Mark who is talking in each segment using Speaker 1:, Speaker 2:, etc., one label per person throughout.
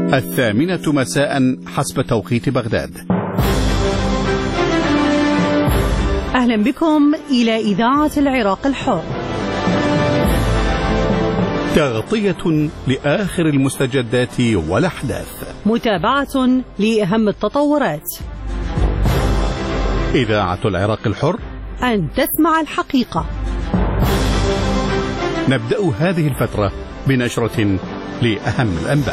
Speaker 1: الثامنة مساء حسب توقيت بغداد.
Speaker 2: أهلا بكم إلى إذاعة العراق الحر.
Speaker 1: تغطية لآخر المستجدات والأحداث،
Speaker 2: متابعة لأهم التطورات.
Speaker 1: إذاعة العراق الحر،
Speaker 2: أن تسمع الحقيقة.
Speaker 1: نبدأ هذه الفترة بنشرة لأهم الأنباء.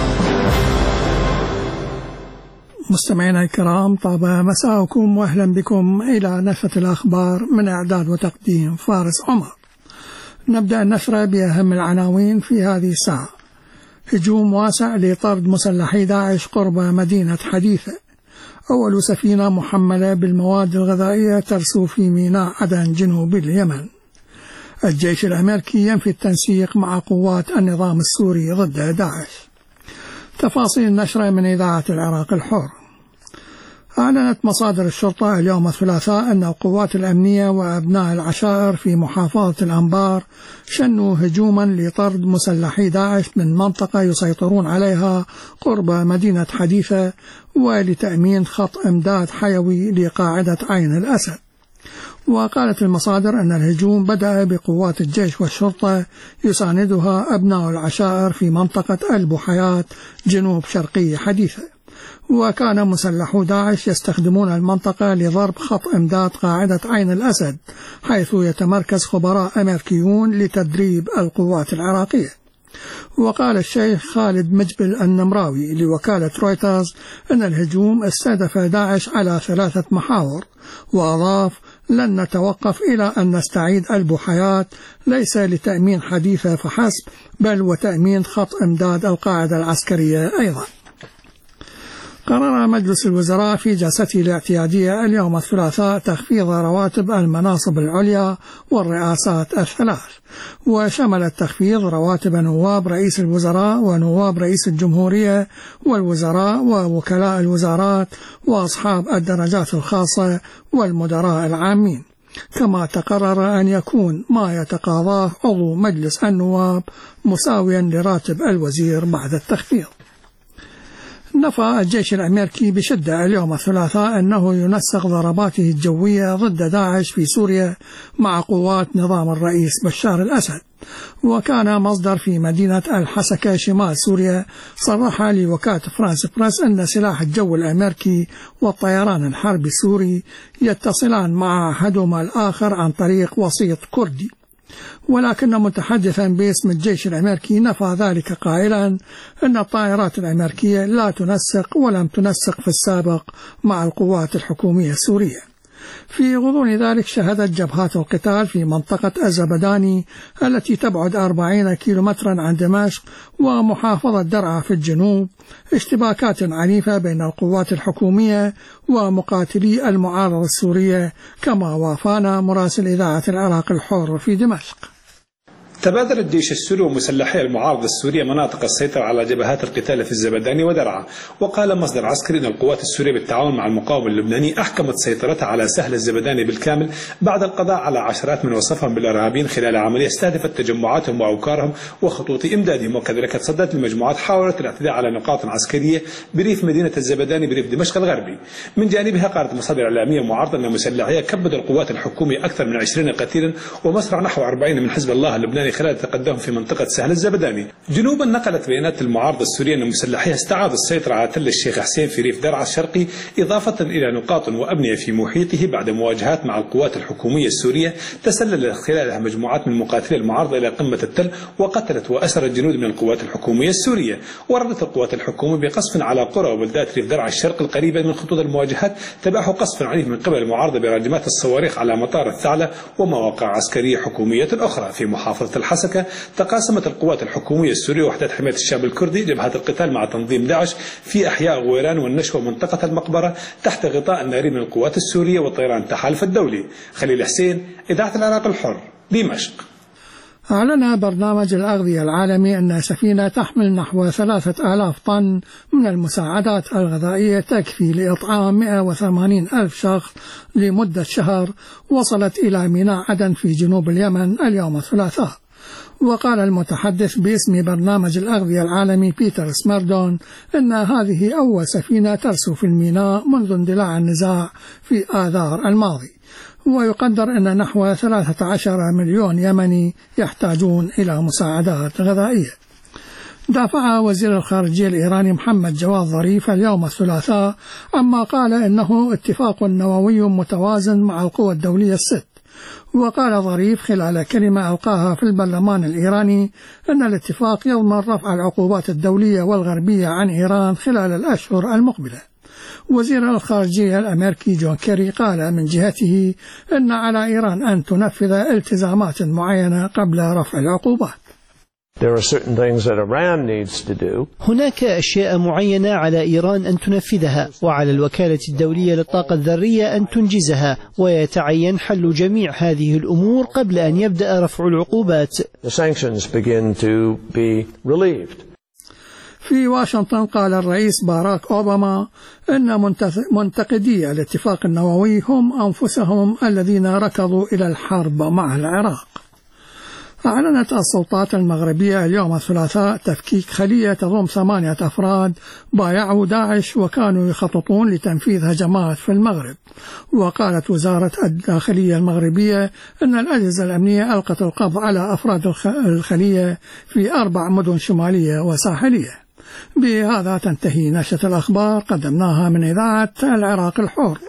Speaker 3: مستمعينا الكرام، طاب مساءكم وأهلا بكم إلى نشرة الأخبار من إعداد وتقديم فارس عمر. نبدأ النشرة بأهم العناوين في هذه الساعة. هجوم واسع لطرد مسلحي داعش قرب مدينة حديثة. أول سفينة محملة بالمواد الغذائية ترسو في ميناء عدن جنوب اليمن. الجيش الأمريكي ينفي التنسيق مع قوات النظام السوري ضد داعش. تفاصيل النشرة من إذاعة العراق الحر. أعلنت مصادر الشرطة اليوم الثلاثاء أن القوات الأمنية وأبناء العشائر في محافظة الأنبار شنوا هجوما لطرد مسلحي داعش من منطقة يسيطرون عليها قرب مدينة حديثة، ولتأمين خط إمداد حيوي لقاعدة عين الأسد. وقالت المصادر أن الهجوم بدأ بقوات الجيش والشرطة يساندها أبناء العشائر في منطقة البحيرات جنوب شرقي حديثة. وكان مسلحو داعش يستخدمون المنطقة لضرب خط إمداد قاعدة عين الأسد، حيث يتمركز خبراء أمريكيون لتدريب القوات العراقية. وقال الشيخ خالد مجبل النمراوي لوكالة رويترز أن الهجوم استهدف داعش على 3 محاور، وأضاف: لن نتوقف إلى أن نستعيد البحيرات، ليس لتأمين حديثة فحسب، بل وتأمين خط إمداد القاعدة العسكرية أيضا. قرر مجلس الوزراء في جلسته الاعتيادية اليوم الثلاثاء تخفيض رواتب المناصب العليا والرئاسات ال3، وشمل التخفيض رواتب نواب رئيس الوزراء ونواب رئيس الجمهورية والوزراء ووكلاء الوزارات وأصحاب الدرجات الخاصة والمدراء العامين. كما تقرر أن يكون ما يتقاضاه عضو مجلس النواب مساويا لراتب الوزير بعد التخفيض. نفى الجيش الأمريكي بشدة اليوم الثلاثاء أنه ينسق ضرباته الجوية ضد داعش في سوريا مع قوات نظام الرئيس بشار الأسد. وكان مصدر في مدينة الحسكة شمال سوريا صرح لوكالة فرانس بريس أن سلاح الجو الأمريكي والطيران الحربي السوري يتصلان مع أحدهما الآخر عن طريق وسيط كردي. ولكن متحدثا باسم الجيش الأمريكي نفى ذلك قائلا أن الطائرات الأمريكية لا تنسق ولم تنسق في السابق مع القوات الحكومية السورية. في غضون ذلك شهدت جبهات القتال في منطقة الزبداني التي تبعد 40 كيلومترا عن دمشق ومحافظة درعا في الجنوب اشتباكات عنيفة بين القوات الحكومية ومقاتلي المعارضة السورية، كما وافانا مراسل إذاعة العراق الحر في دمشق.
Speaker 4: تبادل الجيش السوري ومسلحي المعارضة السورية مناطق السيطرة على جبهات القتال في الزبداني ودرعا. وقال مصدر عسكري أن القوات السورية بالتعاون مع المقاومة اللبناني أحكمت سيطرتها على سهل الزبداني بالكامل بعد القضاء على عشرات من وصفهم بالإرهابيين خلال عملية استهدفت تجمعاتهم وأوكارهم وخطوط إمدادهم. وكذلك تصدت المجموعات حاولت الاعتداء على نقاط عسكرية بريف مدينة الزبداني بريف دمشق الغربي. من جانبها قالت مصادر إعلامية معارضة أن مسلحيها كبدوا القوات الحكومية أكثر من 20 قتيلا ومصرع نحو 40 من حزب الله اللبناني خلال تقدمهم في منطقة سهل الزبداني. جنوبا نقلت بيانات المعارضة السورية أن مسلحيها استعادوا السيطرة على تل الشيخ حسين في ريف درعا الشرقي، إضافة إلى نقاط وأبنية في محيطه بعد مواجهات مع القوات الحكومية السورية تسلل خلالها مجموعات من مقاتلي المعارضة إلى قمة التل وقتلت وأسرت جنود من القوات الحكومية السورية. وردت القوات الحكومية بقصف على قرى وبلدات ريف درعا الشرق القريبة من خطوط المواجهات، تبعه قصف عنيف من قبل المعارضة براجمات الصواريخ على مطار الثعلة ومواقع عسكرية حكومية أخرى. في محافظة الحسكة تقاسمت القوات الحكومية السورية وحدات حماية الشعب الكردي جبهات القتال مع تنظيم داعش في أحياء غويران والنشوة ومنطقة المقبرة تحت غطاء الناري من القوات السورية وطيران التحالف الدولي. خليل حسين، إذاعة العراق الحر، دمشق.
Speaker 3: أعلن برنامج الأغذية العالمي أن سفينة تحمل نحو 3000 طن من المساعدات الغذائية تكفي لإطعام 180 ألف شخص لمدة شهر وصلت إلى ميناء عدن في جنوب اليمن اليوم الثلاثاء. وقال المتحدث باسم برنامج الأغذية العالمي بيتر سميردون أن هذه أول سفينة ترسو في الميناء منذ اندلاع النزاع في آذار الماضي، ويقدر أن نحو 13 مليون يمني يحتاجون إلى مساعدات غذائية. دافع وزير الخارجية الإيراني محمد جواد ظريف اليوم الثلاثاء عما قال إنه اتفاق نووي متوازن مع القوى الدولية الست. وقال ظريف خلال كلمة ألقاها في البرلمان الإيراني أن الاتفاق يضمن رفع العقوبات الدولية والغربية عن إيران خلال الأشهر المقبلة. وزير الخارجية الأمريكي جون كيري قال من جهته أن على إيران أن تنفذ التزامات معينة قبل رفع العقوبات.
Speaker 5: هناك أشياء معينة على إيران أن تنفذها، وعلى الوكالة الدولية للطاقة الذرية أن تنجزها، ويتعين حل جميع هذه الأمور قبل أن يبدأ رفع العقوبات.
Speaker 3: في واشنطن قال الرئيس باراك أوباما أن منتقدي الاتفاق النووي هم أنفسهم الذين ركضوا إلى الحرب مع العراق. أعلنت السلطات المغربية اليوم الثلاثاء تفكيك خلية تضم 8 أفراد بايعوا داعش وكانوا يخططون لتنفيذ هجمات في المغرب. وقالت وزارة الداخلية المغربية أن الأجهزة الأمنية ألقت القبض على أفراد الخلية في 4 مدن شمالية وساحلية. بهذا تنتهي نشرة الأخبار قدمناها من إذاعة العراق الحر.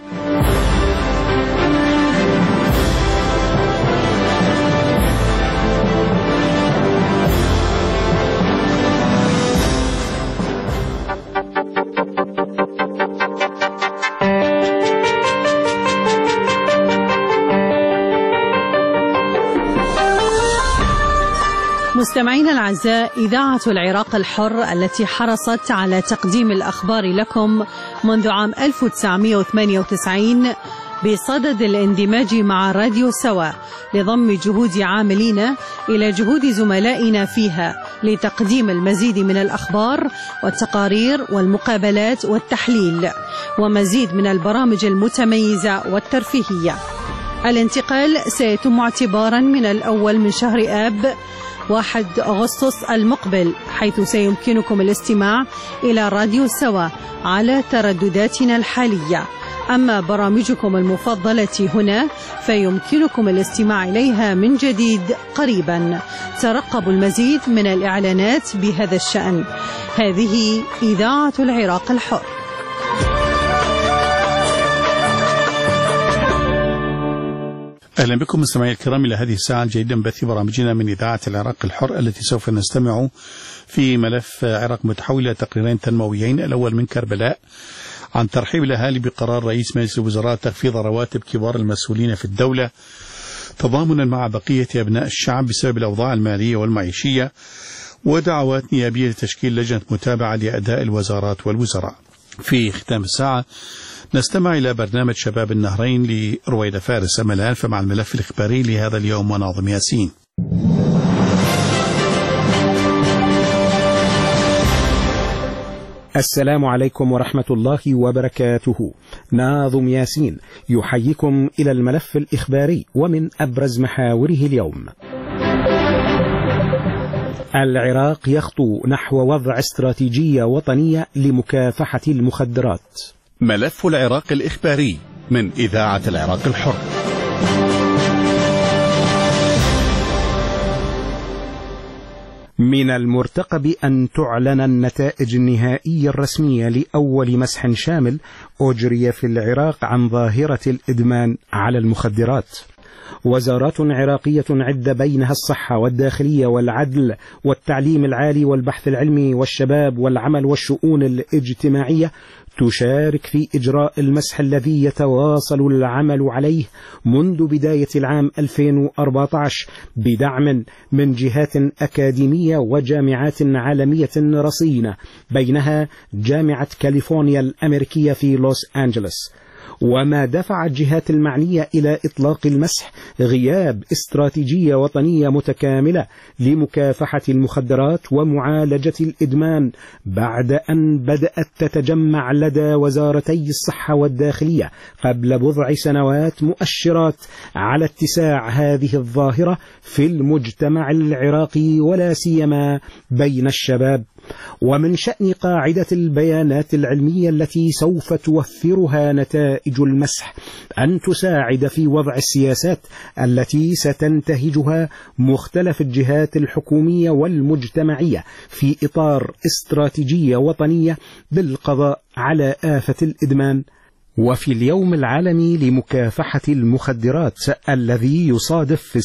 Speaker 2: مستمعينا الأعزاء، إذاعة العراق الحر التي حرصت على تقديم الأخبار لكم منذ عام 1998 بصدد الاندماج مع راديو سوا لضم جهود عاملين إلى جهود زملائنا فيها لتقديم المزيد من الأخبار والتقارير والمقابلات والتحليل ومزيد من البرامج المتميزة والترفيهية. الانتقال سيتم اعتبارا من الأول من شهر آب 1 أغسطس المقبل، حيث سيمكنكم الاستماع إلى راديو سوا على تردداتنا الحالية. أما برامجكم المفضلة هنا فيمكنكم الاستماع إليها من جديد قريبا. ترقبوا المزيد من الإعلانات بهذا الشأن. هذه إذاعة العراق الحر.
Speaker 1: أهلا بكم مستمعي الكرام إلى هذه الساعة الجديدة من بث برامجنا من إذاعة العراق الحر، التي سوف نستمع في ملف عراق متحول إلى تقريرين تنمويين. الأول من كربلاء عن ترحيب الأهالي بقرار رئيس مجلس الوزراء تخفيض رواتب كبار المسؤولين في الدولة تضامنا مع بقية أبناء الشعب بسبب الأوضاع المالية والمعيشية، ودعوات نيابية لتشكيل لجنة متابعة لأداء الوزارات والوزراء. في ختام الساعة نستمع إلى برنامج شباب النهرين لرويدة فارس. أما الآن فمع الملف الإخباري لهذا اليوم وناظم ياسين.
Speaker 6: السلام عليكم ورحمة الله وبركاته. ناظم ياسين يحييكم إلى الملف الإخباري ومن أبرز محاوره اليوم. العراق يخطو نحو وضع استراتيجية وطنية لمكافحة المخدرات.
Speaker 1: ملف العراق الإخباري من إذاعة العراق الحر.
Speaker 6: من المرتقب أن تعلن النتائج النهائية الرسمية لأول مسح شامل أجري في العراق عن ظاهرة الإدمان على المخدرات. وزارات عراقية عدة بينها الصحة والداخلية والعدل والتعليم العالي والبحث العلمي والشباب والعمل والشؤون الاجتماعية تشارك في إجراء المسح الذي يتواصل العمل عليه منذ بداية العام 2014 بدعم من جهات أكاديمية وجامعات عالمية رصينة، بينها جامعة كاليفورنيا الأمريكية في لوس أنجلوس. وما دفع الجهات المعنية إلى إطلاق المسح غياب استراتيجية وطنية متكاملة لمكافحة المخدرات ومعالجة الإدمان، بعد أن بدأت تتجمع لدى وزارتي الصحة والداخلية قبل بضع سنوات مؤشرات على اتساع هذه الظاهرة في المجتمع العراقي ولا سيما بين الشباب. ومن شأن قاعدة البيانات العلمية التي سوف توفرها نتائج المسح أن تساعد في وضع السياسات التي ستنتهجها مختلف الجهات الحكومية والمجتمعية في إطار استراتيجية وطنية بالقضاء على آفة الإدمان. وفي اليوم العالمي لمكافحة المخدرات الذي يصادف في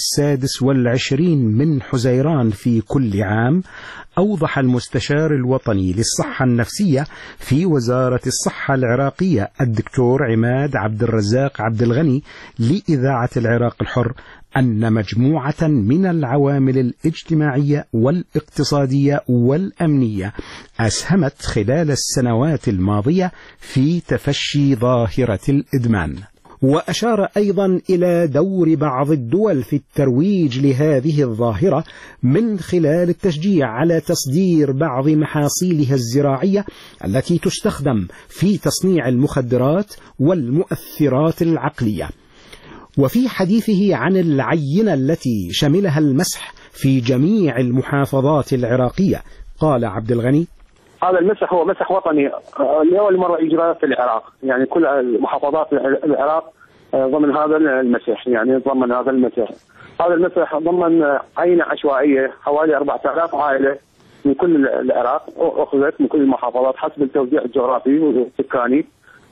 Speaker 6: 26 من حزيران في كل عام، أوضح المستشار الوطني للصحة النفسية في وزارة الصحة العراقية الدكتور عماد عبد الرزاق عبد الغني لإذاعة العراق الحر أن مجموعة من العوامل الاجتماعية والاقتصادية والأمنية أسهمت خلال السنوات الماضية في تفشي ظاهرة الإدمان. وأشار أيضا إلى دور بعض الدول في الترويج لهذه الظاهرة من خلال التشجيع على تصدير بعض محاصيلها الزراعية التي تستخدم في تصنيع المخدرات والمؤثرات العقلية. وفي حديثه عن العينة التي شملها المسح في جميع المحافظات العراقية قال عبد الغني:
Speaker 7: هذا المسح هو مسح وطني لأول مرة يجرى في العراق، يعني كل محافظات العراق ضمن هذا المسح، يعني ضمن هذا المسح. هذا المسح ضمن عينة عشوائية حوالي 4000 عائلة من كل العراق أخذت من كل المحافظات حسب التوزيع الجغرافي والسكاني.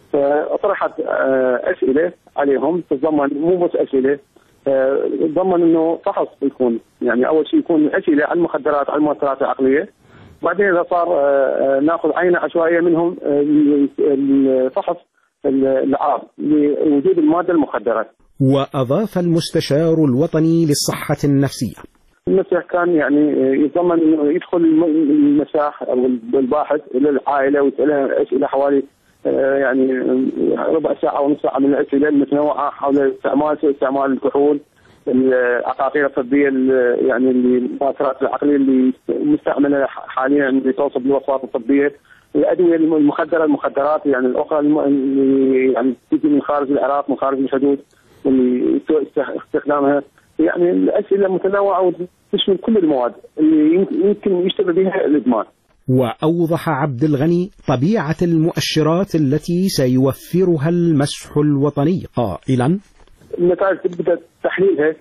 Speaker 7: طرحت أسئلة عليهم تتضمن مو بس أسئلة، تتضمن إنه فحص يكون، يعني أول شيء يكون أسئلة عن المخدرات، عن المؤثرات العقلية. بعدين إذا صار ناخذ عينة عشوائية منهم الفحص العام لوجود المادة المخدرة.
Speaker 6: وأضاف المستشار الوطني للصحة النفسية:
Speaker 7: المسح كان يعني يتضمن إنه يدخل المساح أو الباحث إلى العائلة ويسألها أسئلة حوالي يعني ربع ساعة أو نص ساعة من الأسئلة المتنوعة حول استعمال الكحول، العقاقير الطبية، يعني المؤثرات العقلية اللي مستعملة حاليا اللي توصف بالوصفات الطبية، الأدوية المخدرة، المخدرات يعني الأخرى اللي يعني تيجي من خارج العراق، من خارج الحدود، واللي استخدامها. يعني الأسئلة متنوعة وتشمل كل المواد اللي يمكن يشتغل بها الإدمان.
Speaker 6: وأوضح عبد الغني طبيعة المؤشرات التي سيوفرها المسح الوطني قائلا:
Speaker 7: النتائج تبدأ تحليلها،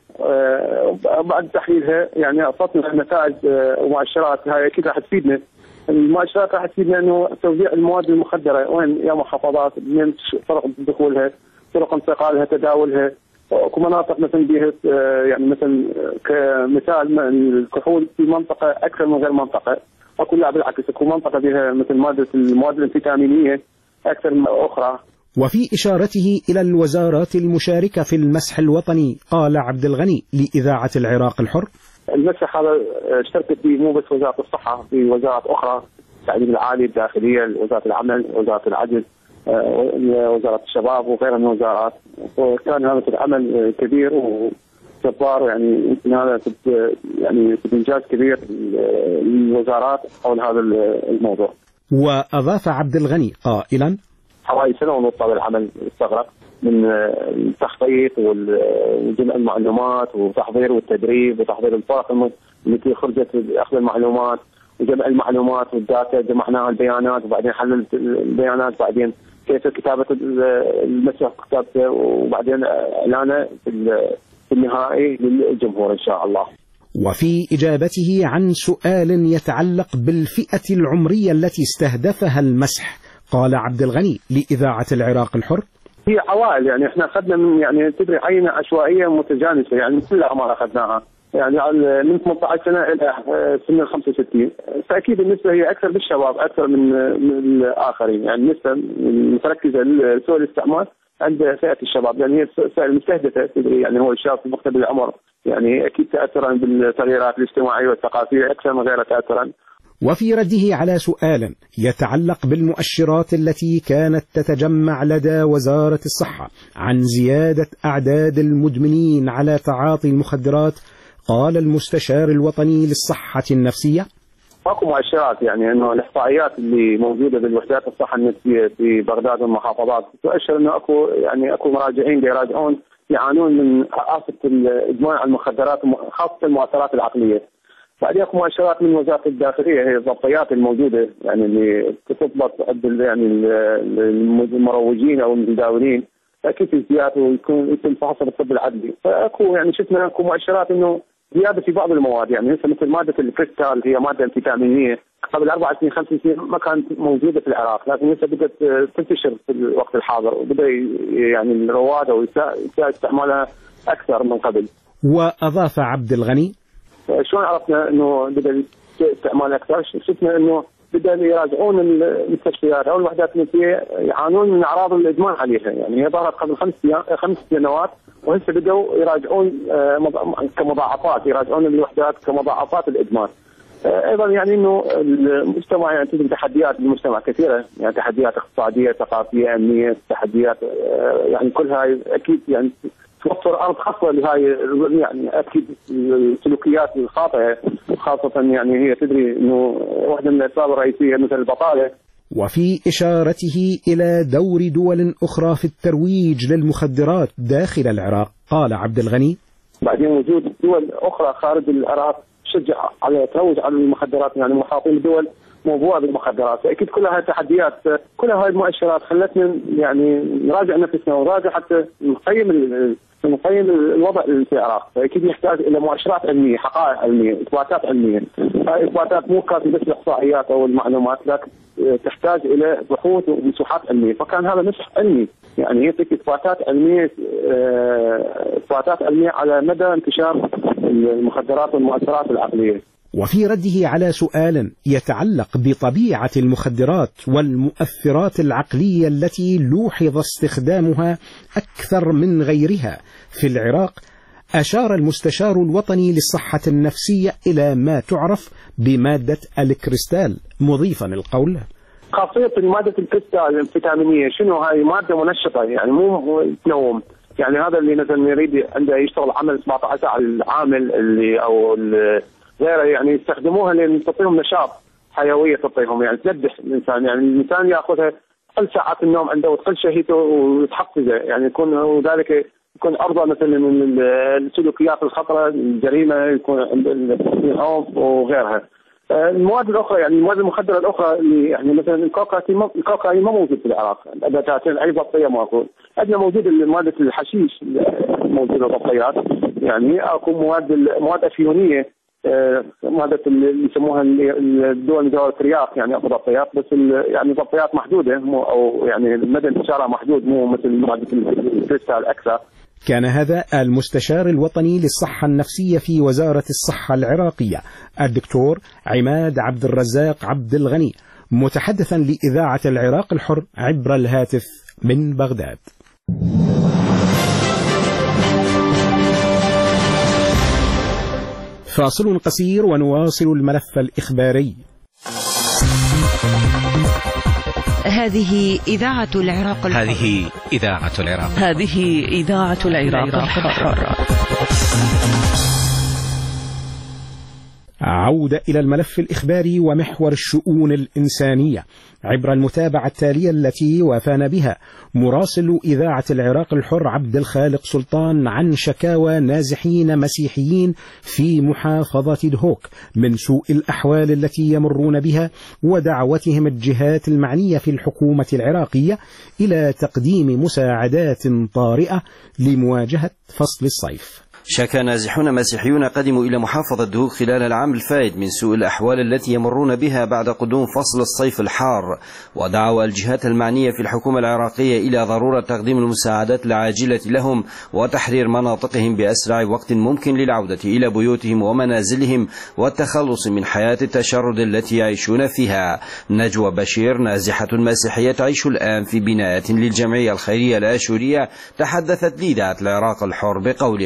Speaker 7: بعد تحليلها يعني أعطتنا نتائج ومؤشرات، هاي أكيد راح تفيدنا. المؤشرات راح تفيدنا إنه توزيع المواد المخدرة وين يا محافظات، من طرق دخولها، طرق انتقالها، تداولها. اكو مناطق مثلا بها يعني مثلا كمثال الكحول في منطقة أكثر من غير منطقة، اكو لا بالعكس اكو منطقة بها مثل المواد الانفيتامينية أكثر من أخرى.
Speaker 6: وفي إشارته إلى الوزارات المشاركة في المسح الوطني قال عبد الغني لإذاعة العراق الحر:
Speaker 7: المسح هذا اشتركت به مو بس وزارة الصحة، في وزارات أخرى، التعليم العالي، الداخلية، وزارة العمل، وزارة العدل، وزارة الشباب وغيرها من الوزارات. وكان هذا العمل كبير وجبار، يعني يمكن هذا يعني إنجاز كبير للوزارات حول هذا الموضوع.
Speaker 6: وأضاف عبد الغني قائلا:
Speaker 7: حوالي سنة ونص هذا العمل استغرق من التخطيط وجمع المعلومات وتحضير والتدريب وتحضير الفرق التي خرجت أخذ المعلومات وجمع المعلومات والداتا، جمعناها البيانات وبعدين حلل البيانات، بعدين كيف كتابة المسح كتابته، وبعدين إعلانه في النهائي للجمهور إن شاء الله.
Speaker 6: وفي إجابته عن سؤال يتعلق بالفئة العمرية التي استهدفها المسح قال عبد الغني لإذاعة العراق الحر:
Speaker 7: هي عوائل، يعني احنا اخذنا من يعني تدري عينة عشوائية متجانسة، يعني من كل الأعمار اخذناها، يعني من 18 سنة إلى سن 65. فأكيد النسبة هي أكثر بالشباب أكثر من الآخرين، يعني النسبة متركزة لسوء الاستعمال عند فئة الشباب، يعني هي الفئة المستهدفة تدري، يعني هو الشاب في مقتبل العمر، يعني أكيد تأثرا بالتغييرات الاجتماعية والثقافية أكثر من غيرها تأثرا.
Speaker 6: وفي رده على سؤال يتعلق بالمؤشرات التي كانت تتجمع لدى وزارة الصحة عن زيادة أعداد المدمنين على تعاطي المخدرات، قال المستشار الوطني للصحة النفسية:
Speaker 7: اكو مؤشرات، يعني انه الاحصائيات اللي موجوده بالوحدات الصحه النفسيه في بغداد والمحافظات تؤشر انه اكو مراجعين يراجعون يعانون من آفة الادمان على المخدرات، خاصه المؤثرات العقليه. بعدين اكو مؤشرات من وزاره الداخليه، هي الضبطيات الموجوده يعني اللي تضبط يعني المروجين او المداولين، اكيد في زياده ويكون يتم فحص الطب العدلي. فاكو يعني شفنا اكو مؤشرات انه زياده في بعض المواد، يعني هسه مثل ماده الكريستال هي ماده انفيتامينيه قبل 4 سنين 5 سنين ما كانت موجوده في العراق، لكن هسه بدات تنتشر في الوقت الحاضر، وبدا يعني الرواد او استعمالها اكثر من قبل.
Speaker 6: واضاف عبد الغني:
Speaker 7: شلون عرفنا انه بدا استعمال اكثر؟ شفنا انه بدا يراجعون المستشفيات او الوحدات النفسيه يعانون من اعراض الادمان عليها، يعني هي ظهرت قبل 5 سنوات وهسه بدأوا يراجعون كمضاعفات، يراجعون الوحدات كمضاعفات الادمان. ايضا يعني انه المجتمع يعني تجد تحديات بالمجتمع كثيره، يعني تحديات اقتصاديه، ثقافيه، امنيه، تحديات يعني كل هاي اكيد يعني توفر ارض خصبه لهاي يعني اكيد السلوكيات الخاطئه، خاصه يعني هي تدري انه واحده من الاسباب الرئيسيه مثل البطاله.
Speaker 6: وفي إشارته إلى دور دول أخرى في الترويج للمخدرات داخل العراق، قال عبد الغني:
Speaker 7: بعدين وجود دول أخرى خارج العراق تشجع على تروج على المخدرات، يعني محاطين الدول موضوع بالمخدرات، فأكيد كلها هاي التحديات، كلها هاي المؤشرات خلتنا يعني نراجع نفسنا ونراجع حتى نقيم الوضع في العراق، فأكيد يحتاج إلى مؤشرات علمية، حقائق علمية، إثباتات علمية. هاي إثباتات مو كافية بس الإحصائيات أو المعلومات، لكن تحتاج إلى بحوث ومساحات علمية، فكان هذا مسح علمي، يعني يعطيك إثباتات علمية على مدى انتشار المخدرات والمؤثرات العقلية.
Speaker 6: وفي رده على سؤال يتعلق بطبيعة المخدرات والمؤثرات العقلية التي لوحظ استخدامها أكثر من غيرها في العراق، أشار المستشار الوطني للصحة النفسية إلى ما تعرف بمادة الكريستال، مضيفا القول:
Speaker 7: خاصية مادة الكريستال الفيتامينية شنو؟ هاي مادة منشطة، يعني مو تنوم، يعني هذا اللي مثلا يريد عنده يشتغل عمل 17 ساعة العامل اللي او غيره، يعني يستخدموها لان تعطيهم نشاط، حيوية تعطيهم، يعني تنبح الانسان، يعني الانسان ياخذها تقل ساعات النوم عنده وتقل شهيته وتحفزه، يعني يكون وذلك يكون أرضى مثلا من السلوكيات الخطرة، الجريمة، يكون عند العنف وغيرها. المواد الأخرى يعني المواد المخدرة الأخرى اللي يعني مثلا الكوكايين ما موجود في العراق، أداتين أي ضبطية ماكو. عندنا موجود مادة الحشيش موجودة ضبطيات، يعني أكو مواد أفيونية، مادة اللي يسموها الدول ذوات الترياق، يعني أكو ضبطيات بس يعني ضبطيات محدودة، أو يعني مدى انتشارها محدود، مو مثل مادة الكريستال أكثر.
Speaker 6: كان هذا المستشار الوطني للصحة النفسية في وزارة الصحة العراقية الدكتور عماد عبد الرزاق عبد الغني، متحدثا لإذاعة العراق الحر عبر الهاتف من بغداد. فاصل قصير ونواصل الملف الإخباري.
Speaker 8: هذه إذاعة العراق الحر.
Speaker 9: هذه إذاعة العراق.
Speaker 8: هذه إذاعة العراق الحر.
Speaker 6: عودة إلى الملف الإخباري ومحور الشؤون الإنسانية عبر المتابعة التالية التي وافانا بها مراسل إذاعة العراق الحر عبد الخالق سلطان عن شكاوى نازحين مسيحيين في محافظة دهوك من سوء الأحوال التي يمرون بها، ودعوتهم الجهات المعنية في الحكومة العراقية إلى تقديم مساعدات طارئة لمواجهة فصل الصيف.
Speaker 10: شكى نازحون مسيحيون قدموا إلى محافظة دهوك خلال العام الفائت من سوء الأحوال التي يمرون بها بعد قدوم فصل الصيف الحار، ودعوا الجهات المعنية في الحكومة العراقية إلى ضرورة تقديم المساعدات العاجلة لهم وتحرير مناطقهم بأسرع وقت ممكن للعودة إلى بيوتهم ومنازلهم والتخلص من حياة التشرد التي يعيشون فيها. نجوى بشير نازحة مسيحية تعيش الآن في بناية للجمعية الخيرية الآشورية تحدثت لإذاعة العراق الحر بقولها: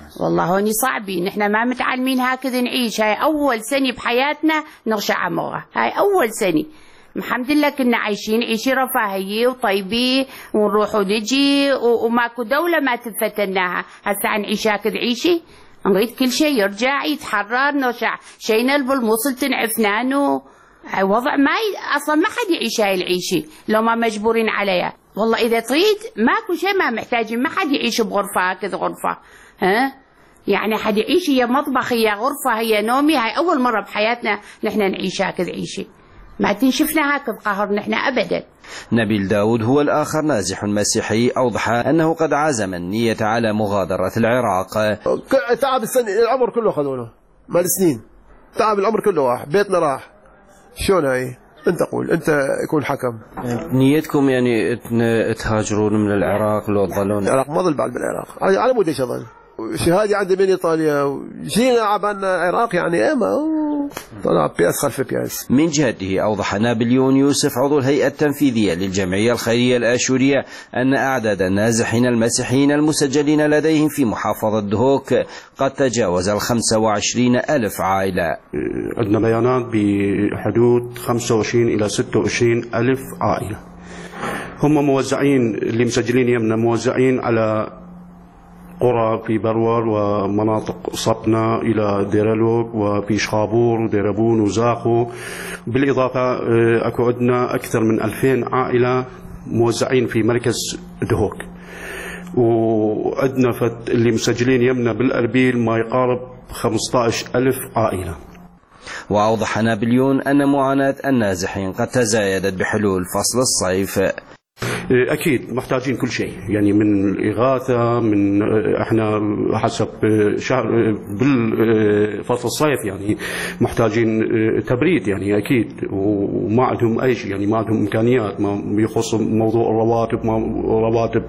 Speaker 11: والله هوني صعبين، نحن ما متعلمين هكذا نعيش. هاي أول سنة بحياتنا نغشى عموها، هاي أول سنة. الحمد لله كنا عايشين عيشة رفاهية وطيبة ونروح ونجي وماكو دولة ما تفتناها. هسا نعيش هكذا عيشة، نريد كل شيء يرجع يتحرر، نرجع شي نلبل موصل تنعفنانو. هاي وضع أصلا ما حد يعيش هاي العيشة لو ما مجبورين عليها. والله إذا تريد ماكو شيء ما محتاجين، ما حد يعيش بغرفة هكذا غرفة، يعني حد يعيش هي مطبخ هي غرفة هي نومي. هاي أول مرة بحياتنا نحن نعيش هكذا عيشة، ما تنشفنا هكذا قهر نحن أبدا.
Speaker 10: نبيل داود هو الآخر نازح مسيحي، أوضح أنه قد عزم النية على مغادرة العراق.
Speaker 12: تعب العمر كله خذونه مال سنين، تعب العمر كله راح، بيتنا راح، شلون هاي؟ انت قول، انت يكون حكم.
Speaker 10: نيتكم يعني تهاجرون من العراق لو تظلون؟
Speaker 12: العراق ما ظل بعد بالعراق، على مود ايش اظل؟ شهادي عندي من ايطاليا وجينا عبالنا العراق، يعني ما طلع بياس خلف بياس.
Speaker 10: من جهته اوضح نابليون يوسف عضو الهيئه التنفيذيه للجمعيه الخيريه الاشوريه ان اعداد النازحين المسيحيين المسجلين لديهم في محافظه دهوك قد تجاوز 25,000 عائله.
Speaker 13: عندنا بيانات بحدود 25 الى 26,000 عائله، هم موزعين اللي مسجلين يمنا موزعين على قرى في برور ومناطق صبنا إلى ديرلوك وفي شخابور وديربون وزاخو، بالإضافة أكو عندنا أكثر من 2000 عائلة موزعين في مركز دهوك، وعندنا اللي مسجلين يمنا بالأربيل ما يقارب 15,000 عائلة.
Speaker 10: وأوضح نابليون أن معاناة النازحين قد تزايدت بحلول فصل الصيف.
Speaker 13: أكيد محتاجين كل شيء، يعني من الإغاثة، من إحنا حسب شهر بالفصل الصيف يعني محتاجين تبريد يعني أكيد، وما عندهم أي شيء، يعني ما عندهم إمكانيات ما يخص موضوع الرواتب، رواتب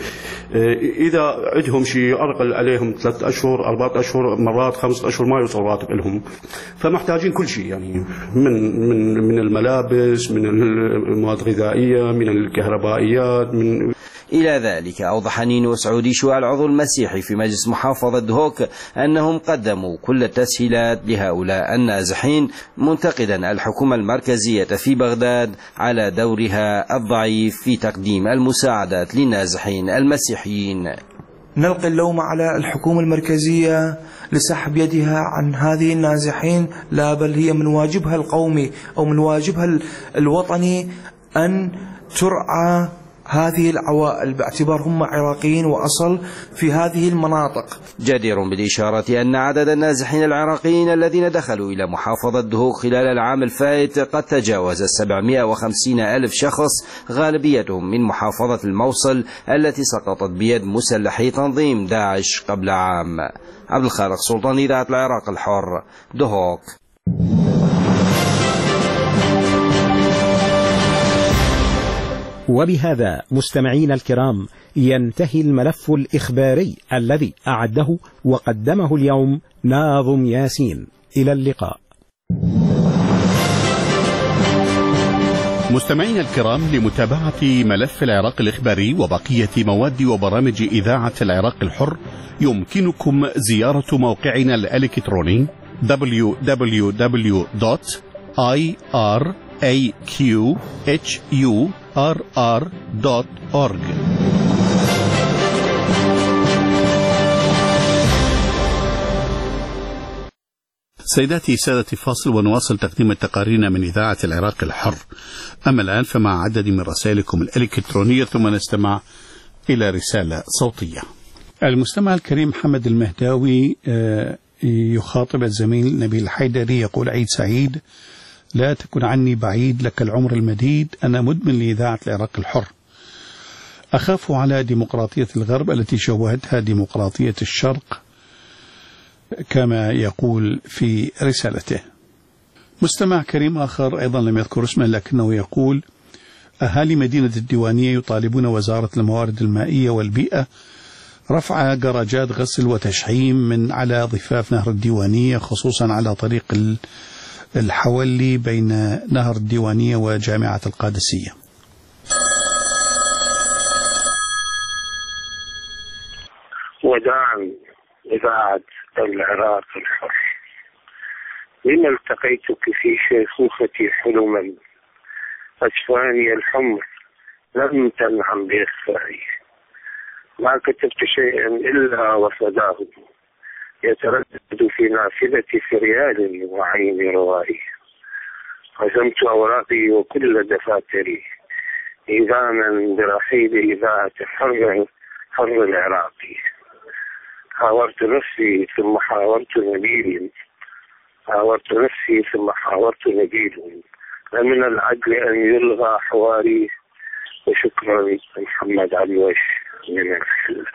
Speaker 13: إذا عندهم شيء أرقل عليهم 3 أشهر 4 أشهر مرات 5 أشهر ما يوصل راتب لهم، فمحتاجين كل شيء يعني من الملابس، من المواد الغذائية، من الكهربائيات.
Speaker 10: إلى ذلك أوضح نينو سعودي شو العضو المسيحي في مجلس محافظة دهوك أنهم قدموا كل التسهيلات لهؤلاء النازحين، منتقدا الحكومة المركزية في بغداد على دورها الضعيف في تقديم المساعدات للنازحين المسيحيين.
Speaker 14: نلقي اللوم على الحكومة المركزية لسحب يدها عن هذه النازحين، لا بل هي من واجبها القومي أو من واجبها الوطني أن ترعى هذه العوائل باعتبار هم عراقيين وأصل في هذه المناطق.
Speaker 10: جدير بالإشارة أن عدد النازحين العراقيين الذين دخلوا إلى محافظة دهوك خلال العام الفائت قد تجاوز 750,000 شخص، غالبيتهم من محافظة الموصل التي سقطت بيد مسلحي تنظيم داعش قبل عام. عبد الخالق سلطان، إذاعة العراق الحر، دهوك.
Speaker 6: وبهذا مستمعينا الكرام ينتهي الملف الإخباري الذي أعده وقدمه اليوم ناظم ياسين. إلى اللقاء.
Speaker 1: مستمعينا الكرام، لمتابعة ملف العراق الإخباري وبقية مواد وبرامج إذاعة العراق الحر يمكنكم زيارة موقعنا الإلكتروني www.iraqhurr.org. سيداتي سادتي، فاصل ونواصل تقديم تقاريرنا من إذاعة العراق الحر. أما الآن فمع عدد من رسائلكم الإلكترونية، ثم نستمع إلى رسالة صوتية. المستمع الكريم محمد المهداوي يخاطب الزميل نبيل الحيدري، يقول: عيد سعيد، لا تكن عني بعيد، لك العمر المديد، أنا مدمن لإذاعة العراق الحر، أخاف على ديمقراطية الغرب التي شوهتها ديمقراطية الشرق كما يقول في رسالته. مستمع كريم آخر أيضا لم يذكر اسمه لكنه يقول: أهالي مدينة الديوانية يطالبون وزارة الموارد المائية والبيئة رفع جراجات غسل وتشحيم من على ضفاف نهر الديوانية، خصوصا على طريق الحولي بين نهر الديوانية وجامعة القادسية.
Speaker 15: وداعا إذاعة العراق الحر. لما التقيتك في شيخوختي حلما، أجفاني الحمر لم تنعم بإخفائي. ما كتبت شيئا إلا وصداه يتردد في نافذة فريال وعين روائي. عزمت أوراقي وكل دفاتري إذانا برحيل إذاعة حر العراقي. حاورت نفسي ثم حاورت نبيل، حاورت نفسي ثم حاورت نبيل. لمن العدل أن يلغى حواري. وشكرا محمد علوش من الحل.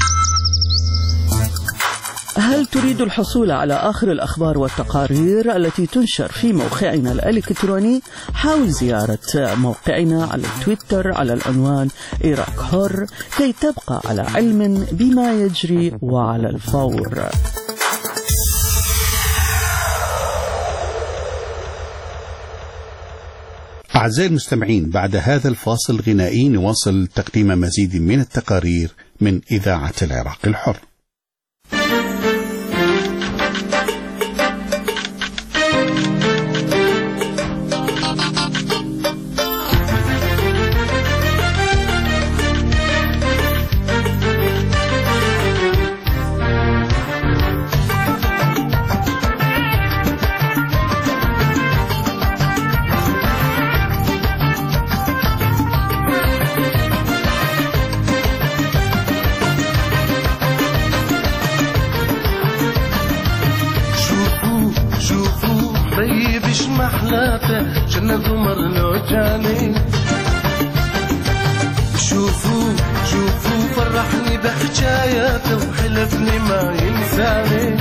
Speaker 16: هل تريد الحصول على آخر الأخبار والتقارير التي تنشر في موقعنا الإلكتروني؟ حاول زيارة موقعنا على تويتر على العنوان عراق حر كي تبقى على علم بما يجري وعلى الفور.
Speaker 1: أعزائي المستمعين، بعد هذا الفاصل الغنائي نواصل تقديم مزيد من التقارير من إذاعة العراق الحر.
Speaker 17: شوفوا فرحني بحكاياته وحلفني ما ينساني.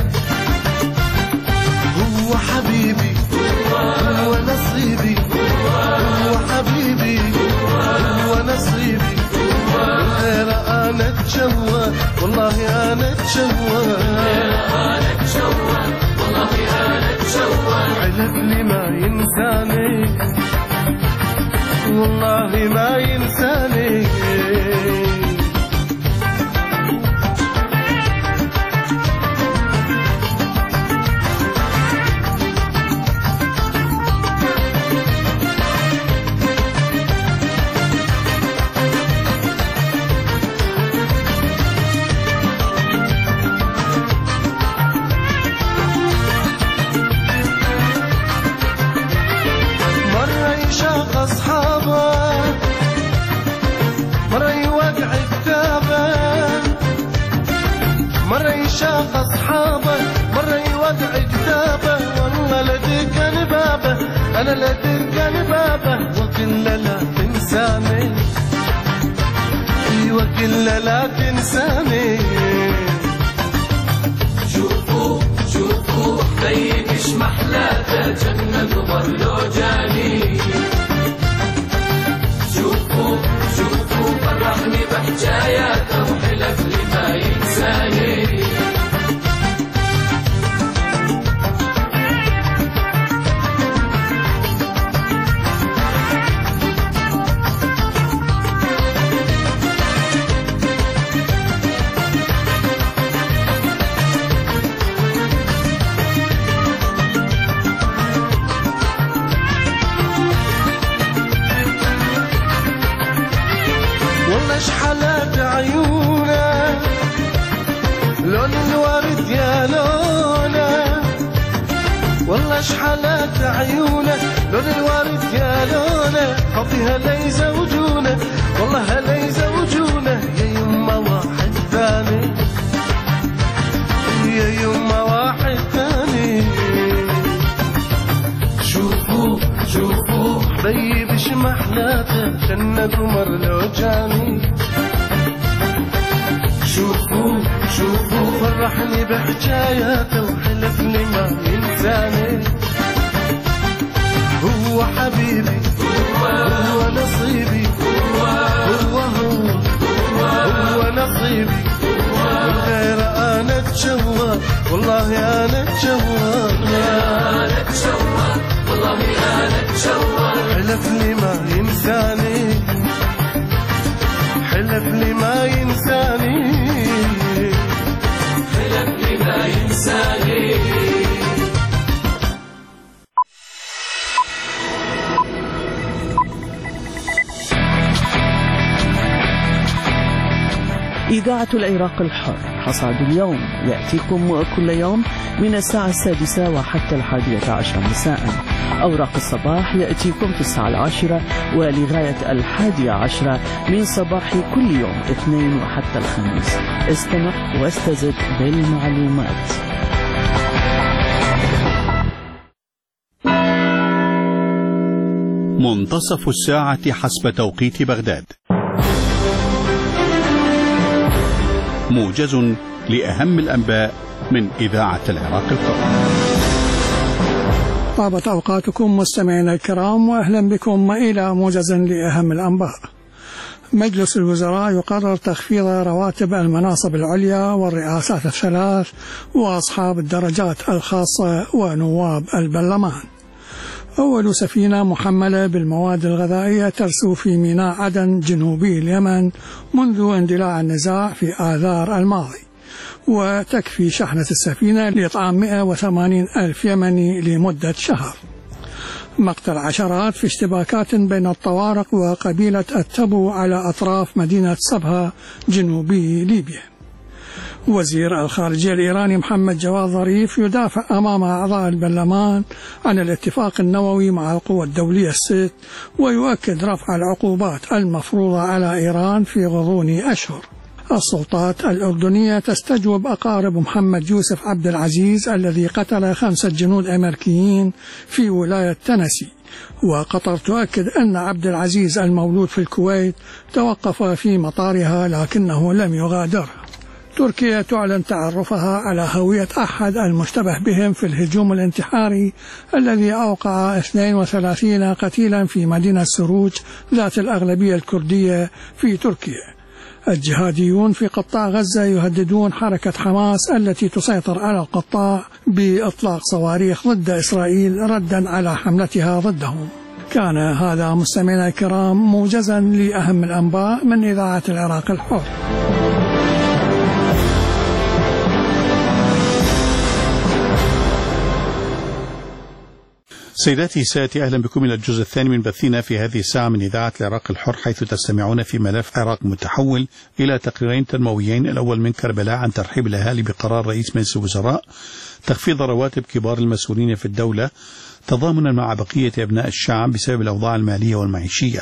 Speaker 17: هو حبيبي هو نصيبي، هو حبيبي هو نصيبي. من غير أنا أتشوى والله أنا أتشوى، حلفني ما ينساني والله ما ينساني. شاف أصحابه مرة يودع كتابه، والله لدكن بابه أنا لدكن بابه. وكل لا تنساني وكل لا تنساني. شوفوا طيب ايش محلاته جنة ظلو جاني. شوفوا فرحني بحكاياته وحلف لي ما ينساني. والله شحالات عيونه لون الورد يا لونه، والله شحالات عيونه لون الورد يا لونه. حظها لي زوجونه والله هلي زوجونه. يا يما واحد ثاني يا يما واحد ثاني. شوفوا طيب ايش محلاته جنة قمر لو جاني. شوفوا فرحني بحكاياته وحلف لي ما ينساني. هو حبيبي هو نصيبي، هو نصيبي. من غير انا اتشوى والله انا اتشوى، والله انا اتشوى. حلف لي ما ينساني، حلف لي ما ينساني، حلف لي
Speaker 16: إذاعة العراق الحر حصاد اليوم يأتيكم كل يوم من الساعة 6 وحتى 11 مساء. أوراق الصباح يأتيكم في الساعة 10 ولغاية 11 من صباح كل يوم اثنين وحتى الخميس. استمع واستزد بالمعلومات.
Speaker 1: منتصف الساعة حسب توقيت بغداد. موجز لأهم الأنباء من إذاعة العراق الحر.
Speaker 3: طابت أوقاتكم مستمعينا الكرام، وأهلا بكم إلى موجز لأهم الأنباء. مجلس الوزراء يقرر تخفيض رواتب المناصب العليا والرئاسات الثلاث وأصحاب الدرجات الخاصة ونواب البرلمان. أول سفينة محملة بالمواد الغذائية ترسو في ميناء عدن جنوبي اليمن منذ اندلاع النزاع في آذار الماضي، وتكفي شحنة السفينة لإطعام 180 ألف يمني لمدة شهر. مقتل عشرات في اشتباكات بين الطوارق وقبيلة التبو على أطراف مدينة صبها جنوبي ليبيا. وزير الخارجية الإيراني محمد جواد ظريف يدافع أمام أعضاء البرلمان عن الاتفاق النووي مع القوى الدولية الست، ويؤكد رفع العقوبات المفروضة على إيران في غضون أشهر. السلطات الأردنية تستجوب أقارب محمد يوسف عبد العزيز الذي قتل 5 جنود أمريكيين في ولاية تنسي. وقطر تؤكد أن عبد العزيز المولود في الكويت توقف في مطارها لكنه لم يغادرها. تركيا تعلن تعرفها على هوية أحد المشتبه بهم في الهجوم الانتحاري الذي أوقع 32 قتيلا في مدينة سروج ذات الأغلبية الكردية في تركيا. الجهاديون في قطاع غزة يهددون حركة حماس التي تسيطر على القطاع بإطلاق صواريخ ضد إسرائيل ردا على حملتها ضدهم. كان هذا مستمعينا الكرام موجزا لأهم الأنباء من إذاعة العراق الحر.
Speaker 1: سيداتي سادتي، أهلا بكم إلى الجزء الثاني من بثنا في هذه الساعة من إذاعة العراق الحر، حيث تستمعون في ملف عراق متحول إلى تقريرين تنمويين. الأول من كربلاء عن ترحيب الأهالي بقرار رئيس مجلس الوزراء تخفيض رواتب كبار المسؤولين في الدولة تضامنا مع بقية أبناء الشعب بسبب الأوضاع المالية والمعيشية،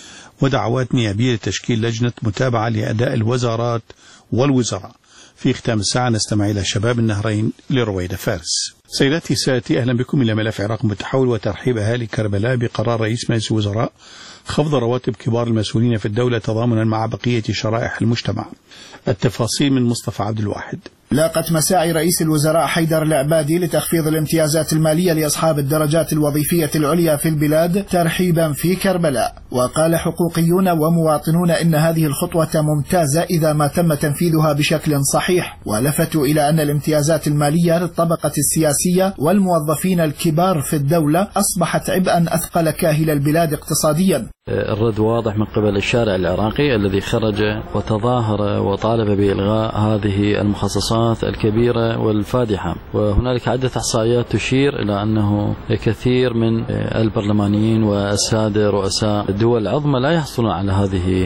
Speaker 1: ودعوات نيابية لتشكيل لجنة متابعة لأداء الوزارات والوزراء. في ختام الساعة نستمع إلى شباب النهرين لرويدة فارس. سيداتي سادتي، أهلا بكم إلى ملف عراق متحول وترحيب أهالي كربلاء بقرار رئيس مجلس الوزراء خفض رواتب كبار المسؤولين في الدولة تضامنا مع بقية شرائح المجتمع. التفاصيل من مصطفى عبد الواحد.
Speaker 18: لاقت مساعي رئيس الوزراء حيدر العبادي لتخفيض الامتيازات المالية لأصحاب الدرجات الوظيفية العليا في البلاد ترحيبا في كربلاء. وقال حقوقيون ومواطنون إن هذه الخطوة ممتازة إذا ما تم تنفيذها بشكل صحيح، ولفتوا إلى أن الامتيازات المالية للطبقة السياسية والموظفين الكبار في الدولة أصبحت عبئا أثقل كاهل البلاد اقتصاديا.
Speaker 19: الرد واضح من قبل الشارع العراقي الذي خرج وتظاهر وطالب بإلغاء هذه المخصصات الكبيرة والفادحة، وهنالك عدة إحصائيات تشير إلى أنه كثير من البرلمانيين والسادة رؤساء الدول العظمى لا يحصلون على هذه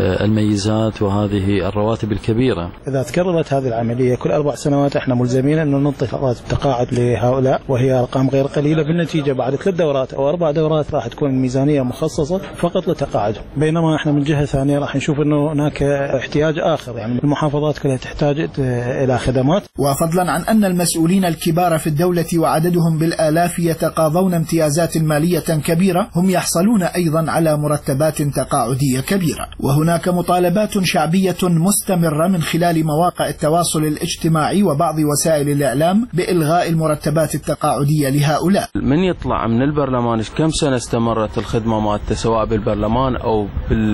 Speaker 19: الميزات وهذه الرواتب الكبيرة.
Speaker 20: إذا تكررت هذه العملية كل 4 سنوات احنا ملزمين أن ننطي راتب تقاعد لهؤلاء، وهي أرقام غير قليلة. بالنتيجة بعد 3 دورات أو 4 دورات راح تكون الميزانية مخصصة فقط لتقاعد، بينما احنا من جهة ثانية راح نشوف انه هناك احتياج آخر، يعني المحافظات كلها تحتاج إلى خدمات.
Speaker 18: وفضلا عن أن المسؤولين الكبار في الدولة وعددهم بالآلاف يتقاضون امتيازات مالية كبيرة، هم يحصلون أيضا على مرتبات تقاعدية كبيرة. وهناك مطالبات شعبية مستمرة من خلال مواقع التواصل الاجتماعي وبعض وسائل الإعلام بإلغاء المرتبات التقاعدية لهؤلاء.
Speaker 19: من يطلع من البرلمان كم سنة استمرت الخدمة مالته سواء بالبرلمان أو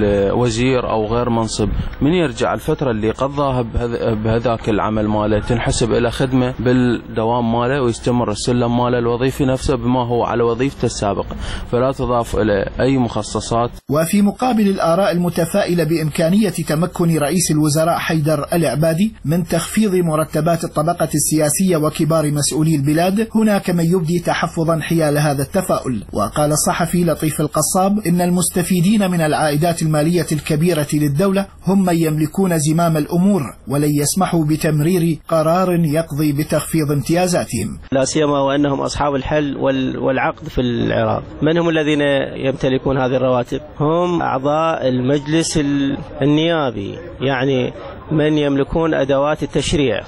Speaker 19: بالوزير أو غير منصب، من يرجع الفترة اللي قضاها بهذاك العمل ماله تنحسب إلى خدمة بالدوام ماله ويستمر السلم ماله الوظيفي نفسه بما هو على وظيفته السابقة، فلا تضاف إلى أي مخصصات.
Speaker 18: وفي مقابل الآراء المتفائلة بإمكانية تمكن رئيس الوزراء حيدر العبادي من تخفيض مرتبات الطبقة السياسية وكبار مسؤولي البلاد، هناك من يبدي تحفظا حيال هذا التفاؤل. وقال الصحفي لطيف القصاب إن المستفيدين من العائدات المالية الكبيرة للدولة هم من يملكون زمام الأمور، ولن يسمحوا بتمرير قرار يقضي بتخفيض امتيازاتهم،
Speaker 21: لا سيما وأنهم أصحاب الحل والعقد في العراق. من هم الذين يمتلكون هذه الرواتب؟ هم أعضاء المجلس النيابي، يعني من يملكون أدوات التشريع،